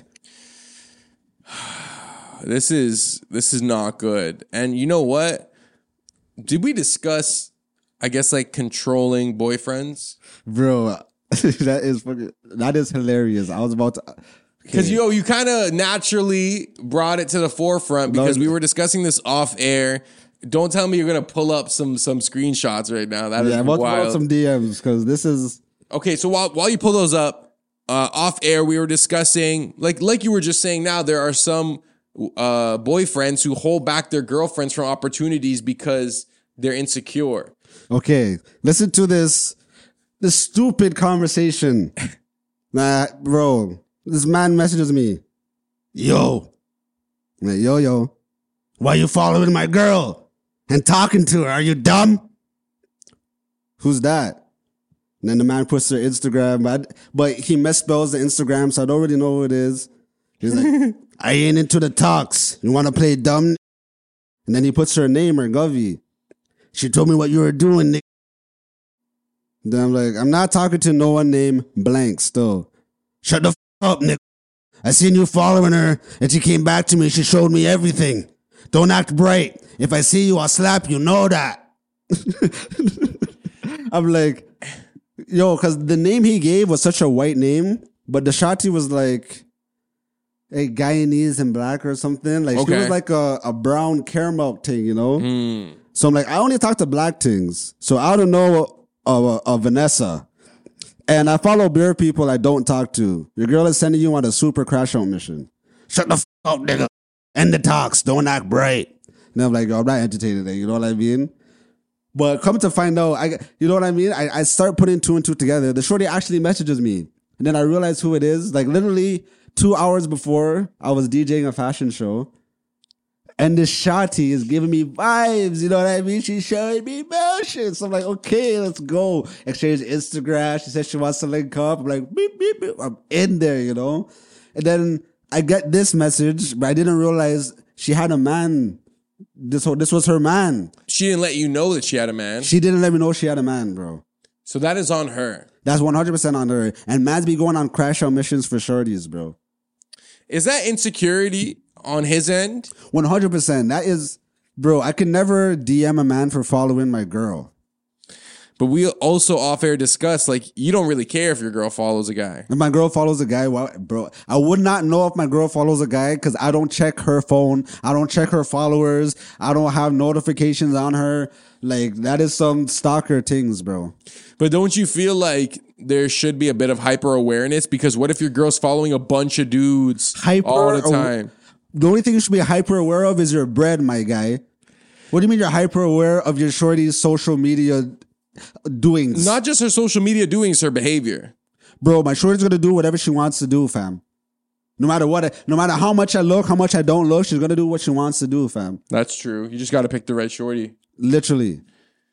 This is this is not good. And you know what? Did we discuss, I guess, like controlling boyfriends? Bro, that is fucking, that is hilarious. I was about to... Because, yo, you kind of naturally brought it to the forefront because no, we were discussing this off air. Don't tell me you're going to pull up some some screenshots right now. That yeah, is I'm about wild. To pull up some D Ms because this is... Okay, so while while you pull those up, uh, off air, we were discussing, like like you were just saying now, there are some uh, boyfriends who hold back their girlfriends from opportunities because they're insecure. Okay, listen to this, this stupid conversation. Nah, bro, this man messages me. Yo. I'm like, yo, yo. Why you following my girl and talking to her? Are you dumb? Who's that? And then the man puts her Instagram, but, but he misspells the Instagram, so I don't really know who it is. He's like, I ain't into the talks. You want to play dumb? And then he puts her name, or Govey. She told me what you were doing, Nick. Then I'm like, I'm not talking to no one named blank still. Shut the f*** up, Nick. I seen you following her, and she came back to me. She showed me everything. Don't act bright. If I see you, I'll slap you. Know that. I'm like, yo, because the name he gave was such a white name, but the Shotty was like a Guyanese and black or something. Like, okay. She was like a, a brown caramel thing, you know? Mm. So I'm like, I only talk to black things. So I don't know of, of Vanessa. And I follow beer people I don't talk to. Your girl is sending you on a super crash out mission. Shut the f*** up, nigga. End the talks. Don't act bright. And I'm like, yo, I'm not entertaining that. You know what I mean? But come to find out, I, you know what I mean? I, I start putting two and two together. The shorty actually messages me. And then I realize who it is. Like literally two hours before I was DJing a fashion show. And this Shotty is giving me vibes. You know what I mean? She's showing me motion. So I'm like, okay, let's go. Exchange Instagram. She says she wants to link up. I'm like, beep, beep, beep. I'm in there, you know? And then I get this message, but I didn't realize she had a man. This whole, this was her man. She didn't let you know that she had a man. She didn't let me know she had a man, bro. So that is on her. That's one hundred percent on her. And mans be going on crash out missions for shorties, bro. Is that insecurity on his end? one hundred percent. That is, bro, I could never D M a man for following my girl. But we also off air discussed, like, you don't really care if your girl follows a guy. If my girl follows a guy, well, bro, I would not know if my girl follows a guy because I don't check her phone. I don't check her followers. I don't have notifications on her. Like, that is some stalker things, bro. But don't you feel like there should be a bit of hyper awareness? Because what if your girl's following a bunch of dudes hyper all the time? The only thing you should be hyper aware of is your bread, my guy. What do you mean you're hyper aware of your shorty's social media doings? Not just her social media doings, her behavior. Bro, my shorty's gonna do whatever she wants to do, fam. No matter what, no matter how much I look, how much I don't look, she's gonna do what she wants to do, fam. That's true. You just gotta pick the right shorty. Literally.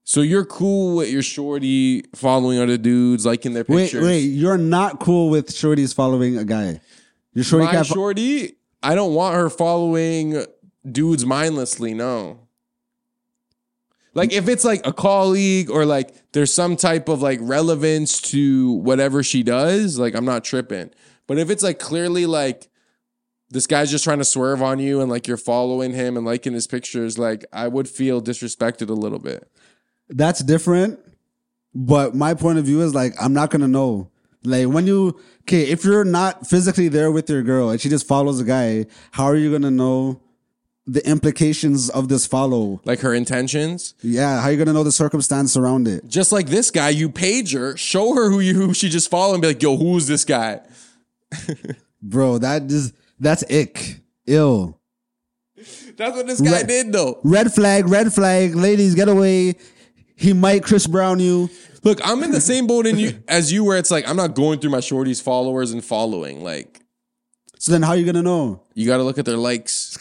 So you're cool with your shorty following other dudes, liking their Wait, pictures. wait, you're not cool with shorties following a guy. Your shorty My can't fo- shorty, I don't want her following dudes mindlessly, no. Like if it's like a colleague or like there's some type of like relevance to whatever she does, like I'm not tripping. But if it's like clearly like this guy's just trying to swerve on you and like you're following him and liking his pictures, like I would feel disrespected a little bit. That's different. But my point of view is like, I'm not going to know. Like when you, okay, if you're not physically there with your girl and she just follows a guy, how are you going to know the implications of this follow? Like her intentions. Yeah. How are you going to know the circumstance around it? Just like this guy, you page her, show her who you who she just followed and be like, yo, who's this guy? Bro, that just, that's ick. Ill. That's what this guy Red- did though. Red flag, red flag. Ladies, get away. He might Chris Brown you. Look, I'm in the same boat in you as you where it's like I'm not going through my shorty's followers and following. Like, So then how are you going to know? you got to look at their likes.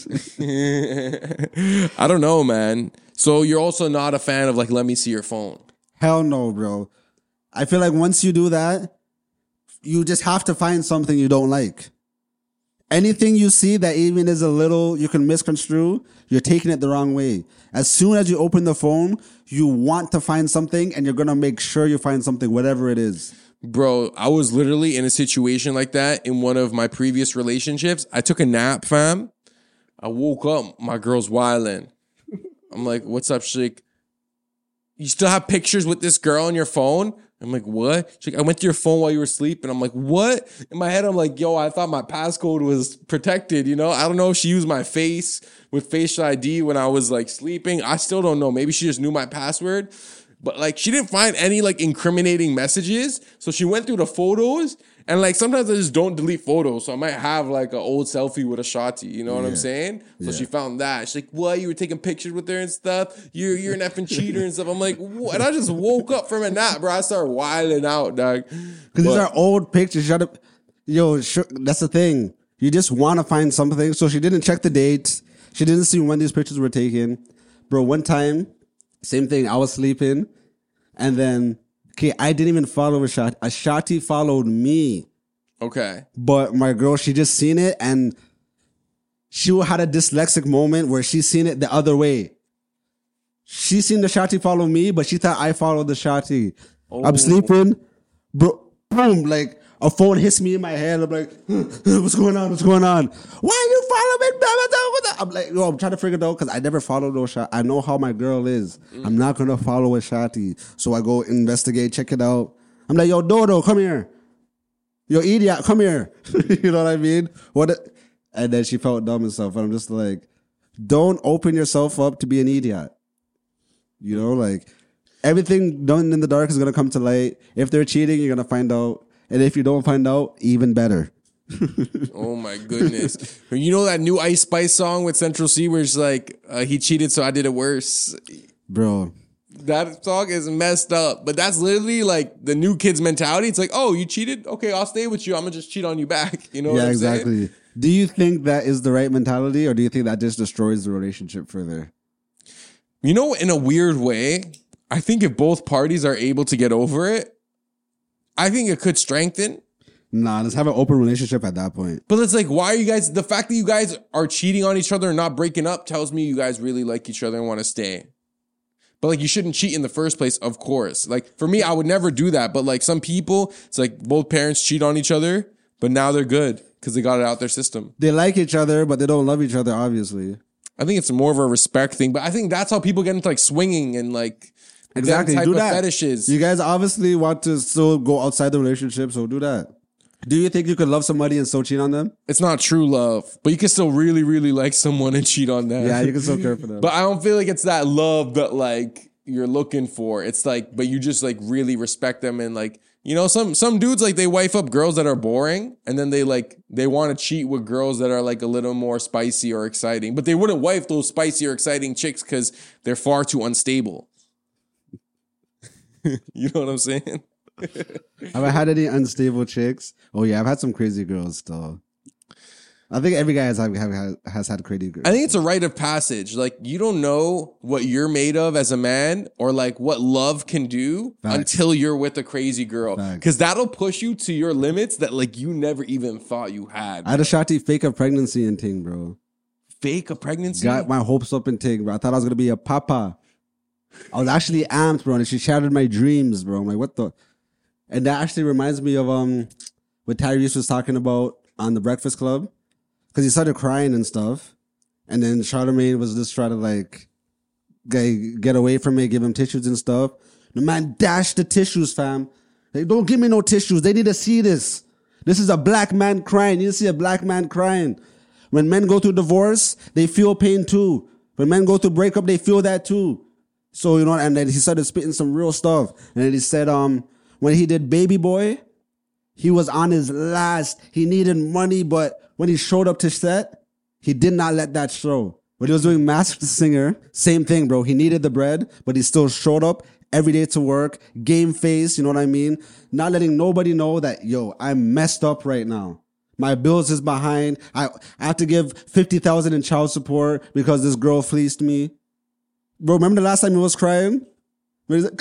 I don't know, man. So you're also not a fan of like, let me see your phone. Hell no, bro. I feel like once you do that, you just have to find something you don't like. Anything you see that even is a little, you can misconstrue, you're taking it the wrong way. As soon as you open the phone, you want to find something and you're going to make sure you find something, whatever it is. Bro, I was literally in a situation like that in one of my previous relationships. I took a nap, fam. I woke up, my girl's wildin'. I'm like, what's up? She's like, you still have pictures with this girl on your phone? I'm like, what? She's like, I went to your phone while you were asleep. And I'm like, what? In my head, I'm like, yo, I thought my passcode was protected, you know? I don't know if she used my face with facial I D when I was like sleeping. I still don't know. Maybe she just knew my password. But like, she didn't find any like incriminating messages. So she went through the photos. And like, sometimes I just don't delete photos. So I might have like an old selfie with a shotty. You know what Yeah. I'm saying? So Yeah. she found that. She's like, what? You were taking pictures with her and stuff? You're, you're an effing cheater and stuff. I'm like, what? And I just woke up from a nap, bro. I started wilding out, dog. Because these But- are old pictures. Shut up. Yo, sh- that's the thing. You just want to find something. So she didn't check the date. She didn't see when these pictures were taken. Bro, one time, same thing. I was sleeping. And then, okay, I didn't even follow a shot. A shotty followed me. Okay. But my girl, she just seen it and she had a dyslexic moment where she seen it the other way. She seen the shotty follow me, but she thought I followed the shotty. Oh. I'm sleeping, bro. Boom! Like a phone hits me in my head. I'm like, what's going on? What's going on? Why you follow me? Blah, blah, blah, blah. I'm like, yo, I'm trying to figure it out because I never followed no shot. I know how my girl is. Mm. I'm not gonna follow a shotty. So I go investigate, check it out. I'm like, yo, Dodo, come here. Yo, idiot, come here. You know what I mean? What? A- and then she felt dumb and stuff. And I'm just like, don't open yourself up to be an idiot. You know, like everything done in the dark is going to come to light. If they're cheating, you're going to find out. And if you don't find out, even better. Oh my goodness. You know that new Ice Spice song with Central C where it's like, uh, he cheated, so I did it worse. Bro. That song is messed up. But that's literally like the new kids mentality. It's like, oh, you cheated? Okay, I'll stay with you. I'm going to just cheat on you back. You know Yeah, what I'm exactly. saying? Do you think that is the right mentality or do you think that just destroys the relationship further? You know, in a weird way, I think if both parties are able to get over it, I think it could strengthen. Nah, let's have an open relationship at that point. But it's like, why are you guys, the fact that you guys are cheating on each other and not breaking up tells me you guys really like each other and want to stay. But like, you shouldn't cheat in the first place, of course. Like, for me, I would never do that. But like, some people, it's like both parents cheat on each other, but now they're good because they got it out their system. They like each other, but they don't love each other, obviously. I think it's more of a respect thing, but I think that's how people get into like swinging and like Exactly. them type Do of that. fetishes. You guys obviously want to still go outside the relationship, so do that. Do you think you could love somebody and still cheat on them? It's not true love, but you can still really, really like someone and cheat on them. Yeah, you can still care for them. But I don't feel like it's that love that like you're looking for. It's like, but you just like really respect them and like, you know, some some dudes like they wife up girls that are boring and then they like they want to cheat with girls that are like a little more spicy or exciting. But they wouldn't wife those spicy or exciting chicks because they're far too unstable. You know what I'm saying? Have I had any unstable chicks? Oh yeah, I've had some crazy girls still. I think every guy has have, have, has had crazy girls. I think it's a rite of passage. Like, you don't know what you're made of as a man or like what love can do Facts. until you're with a crazy girl. Facts. Because that'll push you to your limits that like you never even thought you had. I had a shotty fake a pregnancy and thing, bro. Fake a pregnancy? Got my hopes up and thing, bro. I thought I was gonna be a papa. I was actually amped, bro, and she shattered my dreams, bro. I'm like, what the? And that actually reminds me of um what Tyrese was talking about on the Breakfast Club. Because he started crying and stuff. And then Charlamagne was just trying to like get, get away from it, give him tissues and stuff. The man dashed the tissues, fam. Like, don't give me no tissues. They need to see this. This is a black man crying. You need to see a black man crying. When men go through divorce, they feel pain too. When men go through breakup, they feel that too. So, you know, and then he started spitting some real stuff. And then he said, um, when he did Baby Boy, he was on his last. He needed money, but when he showed up to set, he did not let that show. When he was doing Masked Singer, same thing, bro. He needed the bread, but he still showed up every day to work, game face, you know what I mean? Not letting nobody know that, yo, I'm messed up right now. My bills is behind. I, I have to give fifty thousand dollars in child support because this girl fleeced me. Bro, remember the last time he was crying? When he's like,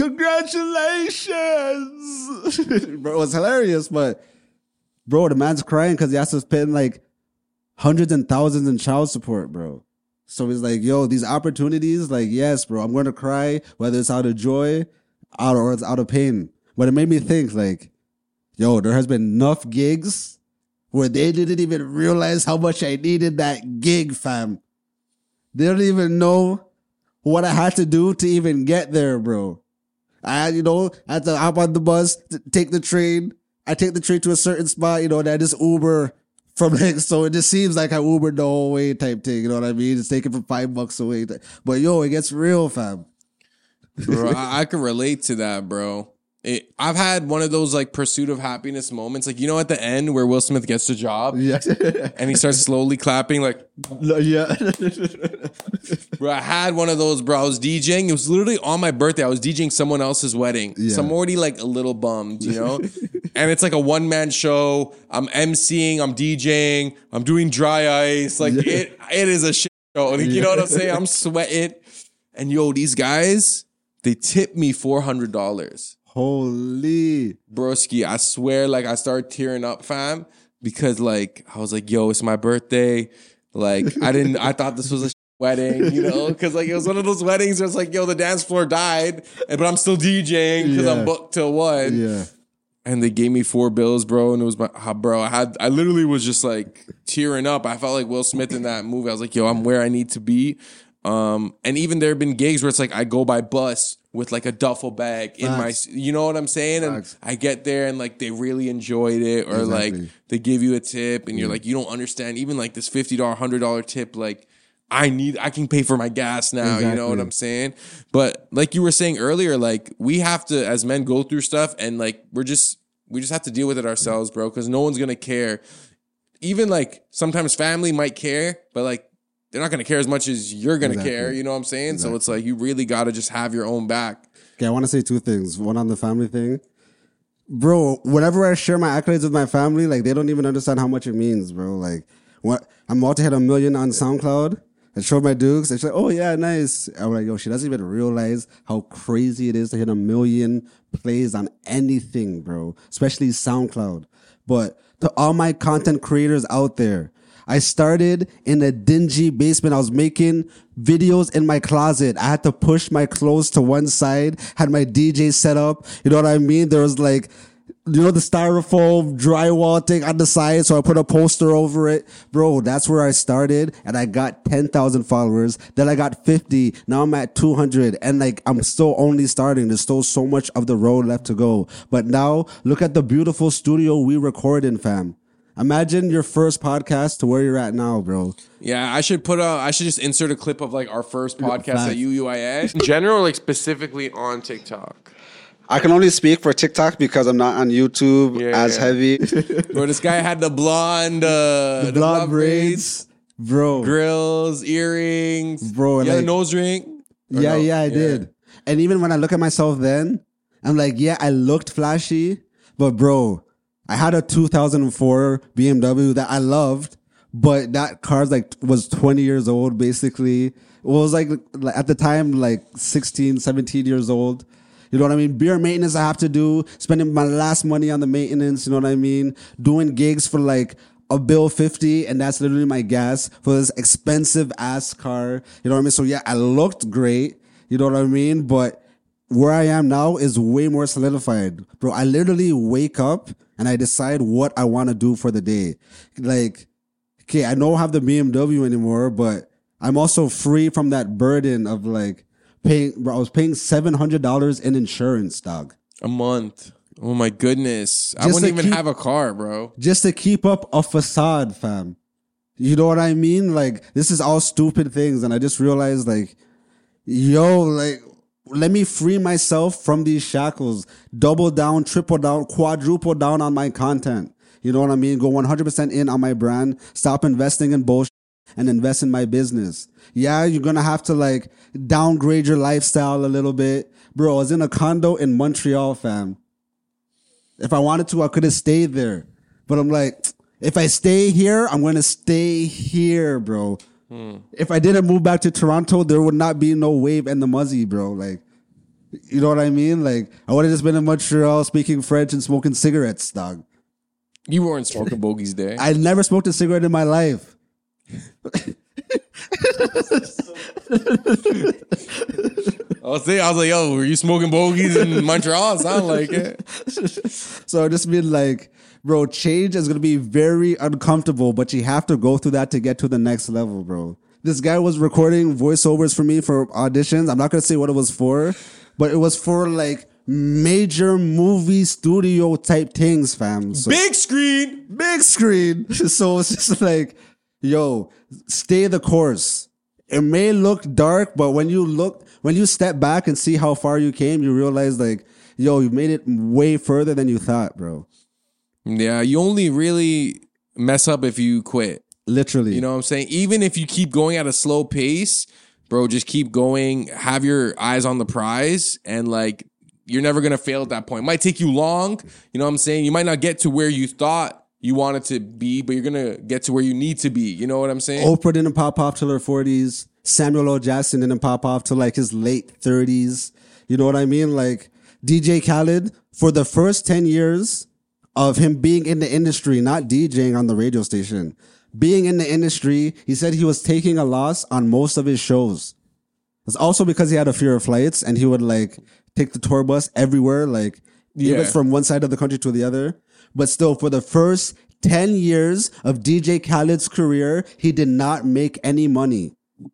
congratulations! Bro, it was hilarious, but bro, the man's crying because he has to spend like hundreds and thousands in child support, bro. So he's like, yo, these opportunities, like, yes, bro, I'm going to cry, whether it's out of joy out or it's out of pain. But it made me think, like, yo, there has been enough gigs where they didn't even realize how much I needed that gig, fam. They don't even know what I had to do to even get there, bro. I had, you know, I had to hop on the bus, to take the train. I take the train to a certain spot, you know, and I just Uber from like, so it just seems like I Ubered the whole way type thing, you know what I mean? It's taken from five bucks away. But yo, it gets real, fam. Bro, I, I can relate to that, bro. It, I've had one of those like pursuit of happiness moments, like, you know, at the end where Will Smith gets the job, Yeah. and he starts slowly clapping, like, Yeah. bro, I had one of those, bro. I was DJing. It was literally on my birthday. I was DJing someone else's wedding. Yeah. So I'm already like a little bummed, you know? And it's like a one man show. I'm emceeing, I'm DJing, I'm doing dry ice. Like, Yeah. it, it is a shit show. Like, you know what I'm saying? I'm sweating. And yo, these guys, they tipped me four hundred dollars. Holy. Broski, I swear, like, I started tearing up, fam, because, like, I was like, yo, it's my birthday. Like, I didn't, I thought this was a wedding, you know, because, like, it was one of those weddings where it's like, yo, the dance floor died, but I'm still DJing because Yeah. I'm booked till one. Yeah. And they gave me four bills, bro, and it was my, ah, bro, I had, I literally was just, like, tearing up. I felt like Will Smith in that movie. I was like, yo, I'm where I need to be. Um, and even there have been gigs where it's like, I go by bus with like a duffel bag in Facts. my, you know what I'm saying? And Facts. I get there and like they really enjoyed it, or Exactly. like they give you a tip and you're like, you don't understand. Even like this fifty dollars, one hundred dollars tip, like I need, I can pay for my gas now. You know what Exactly. I'm saying? But like you were saying earlier, like we have to, as men, go through stuff, and like we're just, we just have to deal with it ourselves, bro, because no one's going to care. Even like sometimes family might care, but like they're not going to care as much as you're going to Exactly. care. You know what I'm saying? Exactly. So it's like you really got to just have your own back. Okay, I want to say two things. One on the family thing. Bro, whenever I share my accolades with my family, like, they don't even understand how much it means, bro. Like, what I'm about to hit a million on SoundCloud. I showed my dukes. They're like, oh, yeah, nice. I'm like, yo, she doesn't even realize how crazy it is to hit a million plays on anything, bro, especially SoundCloud. But to all my content creators out there, I started in a dingy basement. I was making videos in my closet. I had to push my clothes to one side, had my D J set up. You know what I mean? There was like, you know, the styrofoam drywall thing on the side. So I put a poster over it. Bro, that's where I started. And I got ten thousand followers. Then I got fifty. Now I'm at two hundred. And like, I'm still only starting. There's still so much of the road left to go. But now look at the beautiful studio we record in, fam. Imagine your first podcast to where you're at now, bro. Yeah, I should put a, I should just insert a clip of like our first podcast Facts. at U U I A. In general, like specifically on TikTok. I can only speak for TikTok because I'm not on YouTube Yeah, as yeah. heavy. Bro, this guy had the blonde, uh, the, Blonde braids. Bro. grills, earrings, Bro, yeah, like- nose ring. Or Yeah, no? yeah, I did. And even when I look at myself then, I'm like, yeah, I looked flashy, but bro, I had a two thousand four B M W that I loved, but that car's like was twenty years old basically. It was like, like at the time like sixteen, seventeen years old. You know what I mean? Beer maintenance I have to do, spending my last money on the maintenance, you know what I mean? Doing gigs for like a bill fifty, and that's literally my gas for this expensive ass car. You know what I mean? So yeah, I looked great, you know what I mean? But where I am now is way more solidified. Bro, I literally wake up and I decide what I want to do for the day. Like, okay, I don't have the B M W anymore, but I'm also free from that burden of like paying, bro, I was paying seven hundred dollars in insurance, dog. A month. Oh my goodness. I Just wouldn't to even keep- have a car, bro. Just to keep up a facade, fam. You know what I mean? Like, this is all stupid things. And I just realized like, yo, like, let me free myself from these shackles. Double down, triple down, quadruple down on my content. You know what I mean? Go one hundred percent in on my brand. Stop investing in bullshit and invest in my business. Yeah, you're going to have to like downgrade your lifestyle a little bit. Bro, I was in a condo in Montreal, fam. If I wanted to, I could have stayed there. But I'm like, if I stay here, I'm going to stay here, bro. Hmm. If I didn't move back to Toronto, there would not be no Wave and the Muzzy, bro. Like, you know what I mean? Like, I would have just been in Montreal speaking French and smoking cigarettes, dog. You weren't smoking bogeys there. I never smoked a cigarette in my life. I was saying, I was like, yo, were you smoking bogeys in Montreal? It sounded like it. So I just mean like, bro, change is going to be very uncomfortable, but you have to go through that to get to the next level, bro. This guy was recording voiceovers for me for auditions. I'm not going to say what it was for, but it was for like major movie studio type things, fam. So, Big screen. big screen. So it's just like, yo, stay the course. It may look dark, but when you look, when you step back and see how far you came, you realize like, yo, you made it way further than you thought, bro. Yeah, you only really mess up if you quit. Literally. You know what I'm saying? Even if you keep going at a slow pace, bro, just keep going. Have your eyes on the prize, and like, you're never going to fail at that point. It might take you long. You know what I'm saying? You might not get to where you thought you wanted to be, but you're going to get to where you need to be. You know what I'm saying? Oprah didn't pop off till her forties. Samuel L. Jackson didn't pop off till like his late thirties. You know what I mean? Like D J Khaled, for the first ten years of him being in the industry, not DJing on the radio station, being in the industry, he said he was taking a loss on most of his shows. It's also because he had a fear of flights and he would like take the tour bus everywhere, like Yeah. even from one side of the country to the other. But still, for the first ten years of D J Khaled's career, he did not make any money.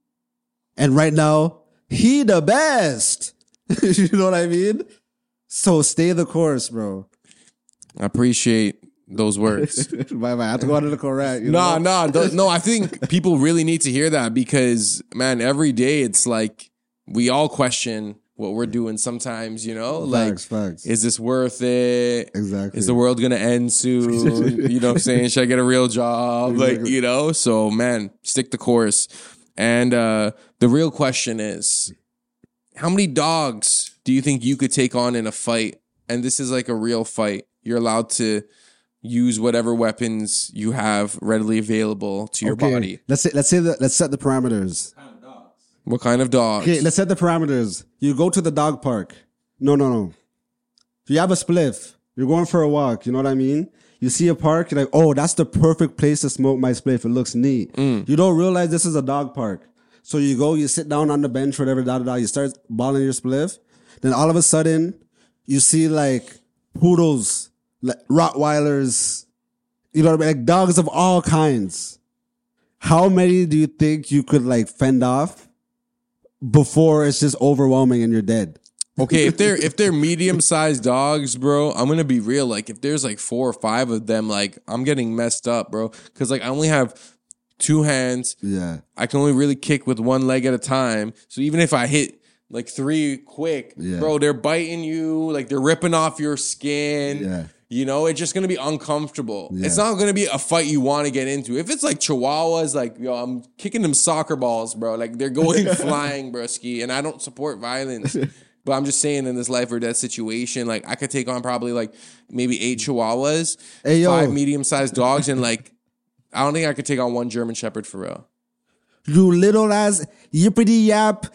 And right now, he the best. You know what I mean? So stay the course, bro. I appreciate those words. Bye bye. I have to go out of the correct. You No, know? no, th- no. I think people really need to hear that because, man, every day it's like we all question what we're doing sometimes, you know? Like, Facts, facts. is this worth it? Exactly. Is the world going to end soon? You know what I'm saying? Should I get a real job? Like, Exactly. you know? So, man, stick the course. And uh, the real question is, how many dogs do you think you could take on in a fight? And this is like a real fight. You're allowed to use whatever weapons you have readily available to your Okay, body. Let's say let's say that let's set the parameters. What kind of dogs? Okay, let's set the parameters. You go to the dog park. No, no, no. If you have a spliff, you're going for a walk, you know what I mean? You see a park, you're like, oh, that's the perfect place to smoke my spliff. It looks neat. Mm. You don't realize this is a dog park. So you go, you sit down on the bench, whatever, da da da. You start balling your spliff. Then all of a sudden, you see like poodles, like Rottweilers, you know what I mean? Like dogs of all kinds. How many do you think you could like fend off before it's just overwhelming and you're dead? Okay, if they're if they're medium sized dogs, bro, I'm gonna be real. Like if there's like four or five of them, like I'm getting messed up, bro. Because like I only have two hands. Yeah. I can only really kick with one leg at a time. So even if I hit like three quick, Yeah. bro, they're biting you, like they're ripping off your skin. Yeah. You know, it's just gonna be uncomfortable. Yeah. It's not gonna be a fight you want to get into. If it's like Chihuahuas, like yo, I'm kicking them soccer balls, bro. Like they're going flying, broski. And I don't support violence. But I'm just saying, in this life or death situation, like I could take on probably like maybe eight Chihuahuas, Hey, yo. five medium sized dogs, and like I don't think I could take on one German Shepherd for real. You little ass yippity yap.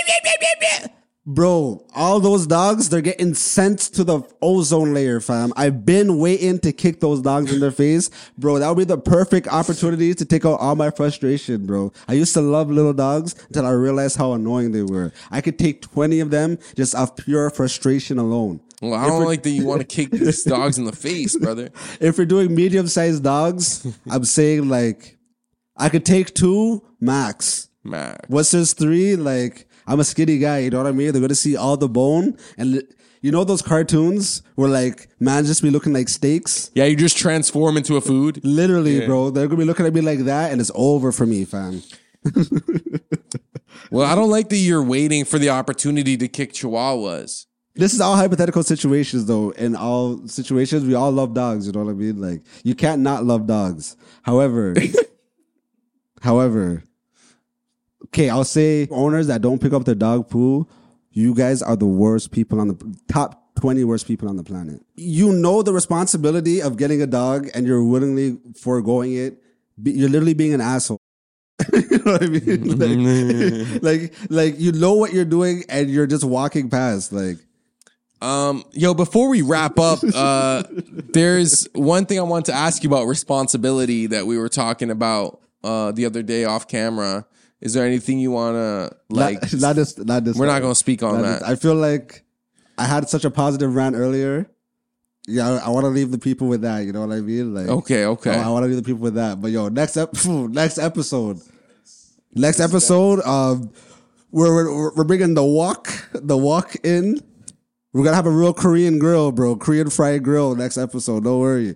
Bro, all those dogs, they're getting sent to the ozone layer, fam. I've been waiting to kick those dogs in their face. Bro, that would be the perfect opportunity to take out all my frustration, bro. I used to love little dogs until I realized how annoying they were. I could take twenty of them just off pure frustration alone. Well, I don't like that you want to kick these dogs in the face, brother. If we're doing medium-sized dogs, I'm saying like, I could take two max. Max. Once there's three, like, I'm a skinny guy, you know what I mean? They're going to see all the bone. And you know those cartoons where like, man just be looking like steaks? Yeah, you just transform into a food. Literally, yeah. bro. They're going to be looking at me like that and it's over for me, fam. Well, I don't like that you're waiting for the opportunity to kick chihuahuas. This is all hypothetical situations, though. In all situations, we all love dogs, you know what I mean? Like, you can't not love dogs. However, however... Okay, I'll say owners that don't pick up their dog poo, you guys are the worst people on the top twenty worst people on the planet. You know the responsibility of getting a dog and you're willingly foregoing it. You're literally being an asshole. You know what I mean? Like, like, like, you know what you're doing and you're just walking past. Like, um, yo, before we wrap up, uh, there's one thing I want to ask you about responsibility that we were talking about uh, the other day off camera. Is there anything you want to like? Not, not this. Not this. We're time. not going to speak on not that. This, I feel like I had such a positive rant earlier. Yeah, I, I want to leave the people with that. You know what I mean? Like, okay, okay. I, I want to leave the people with that. But yo, next ep- next episode, next episode, um, we're, we're we're bringing the wok, the wok in. We're gonna have a real Korean grill, bro. Korean fried grill next episode. Don't worry.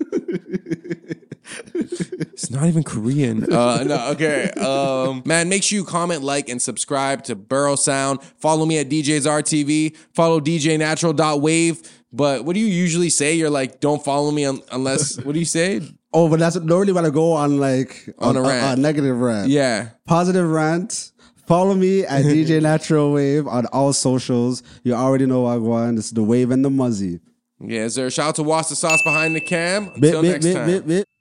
It's not even Korean. Uh, no, okay. Um, man, make sure you comment, like, and subscribe to Burrow Sound. Follow me at D Js R T V. Follow D J Natural dot wave. But what do you usually say? You're like, don't follow me un- unless, what do you say? Oh, but that's normally when I go on like On on, a rant. a negative rant. Yeah. Positive rant. Follow me at D J Natural Wave on all socials. You already know what I want. This is the Wave and the Muzzy. Yeah, is there a shout out to Watch the Sauce behind the cam? Bit, Until bit, next bit, time. bit, bit.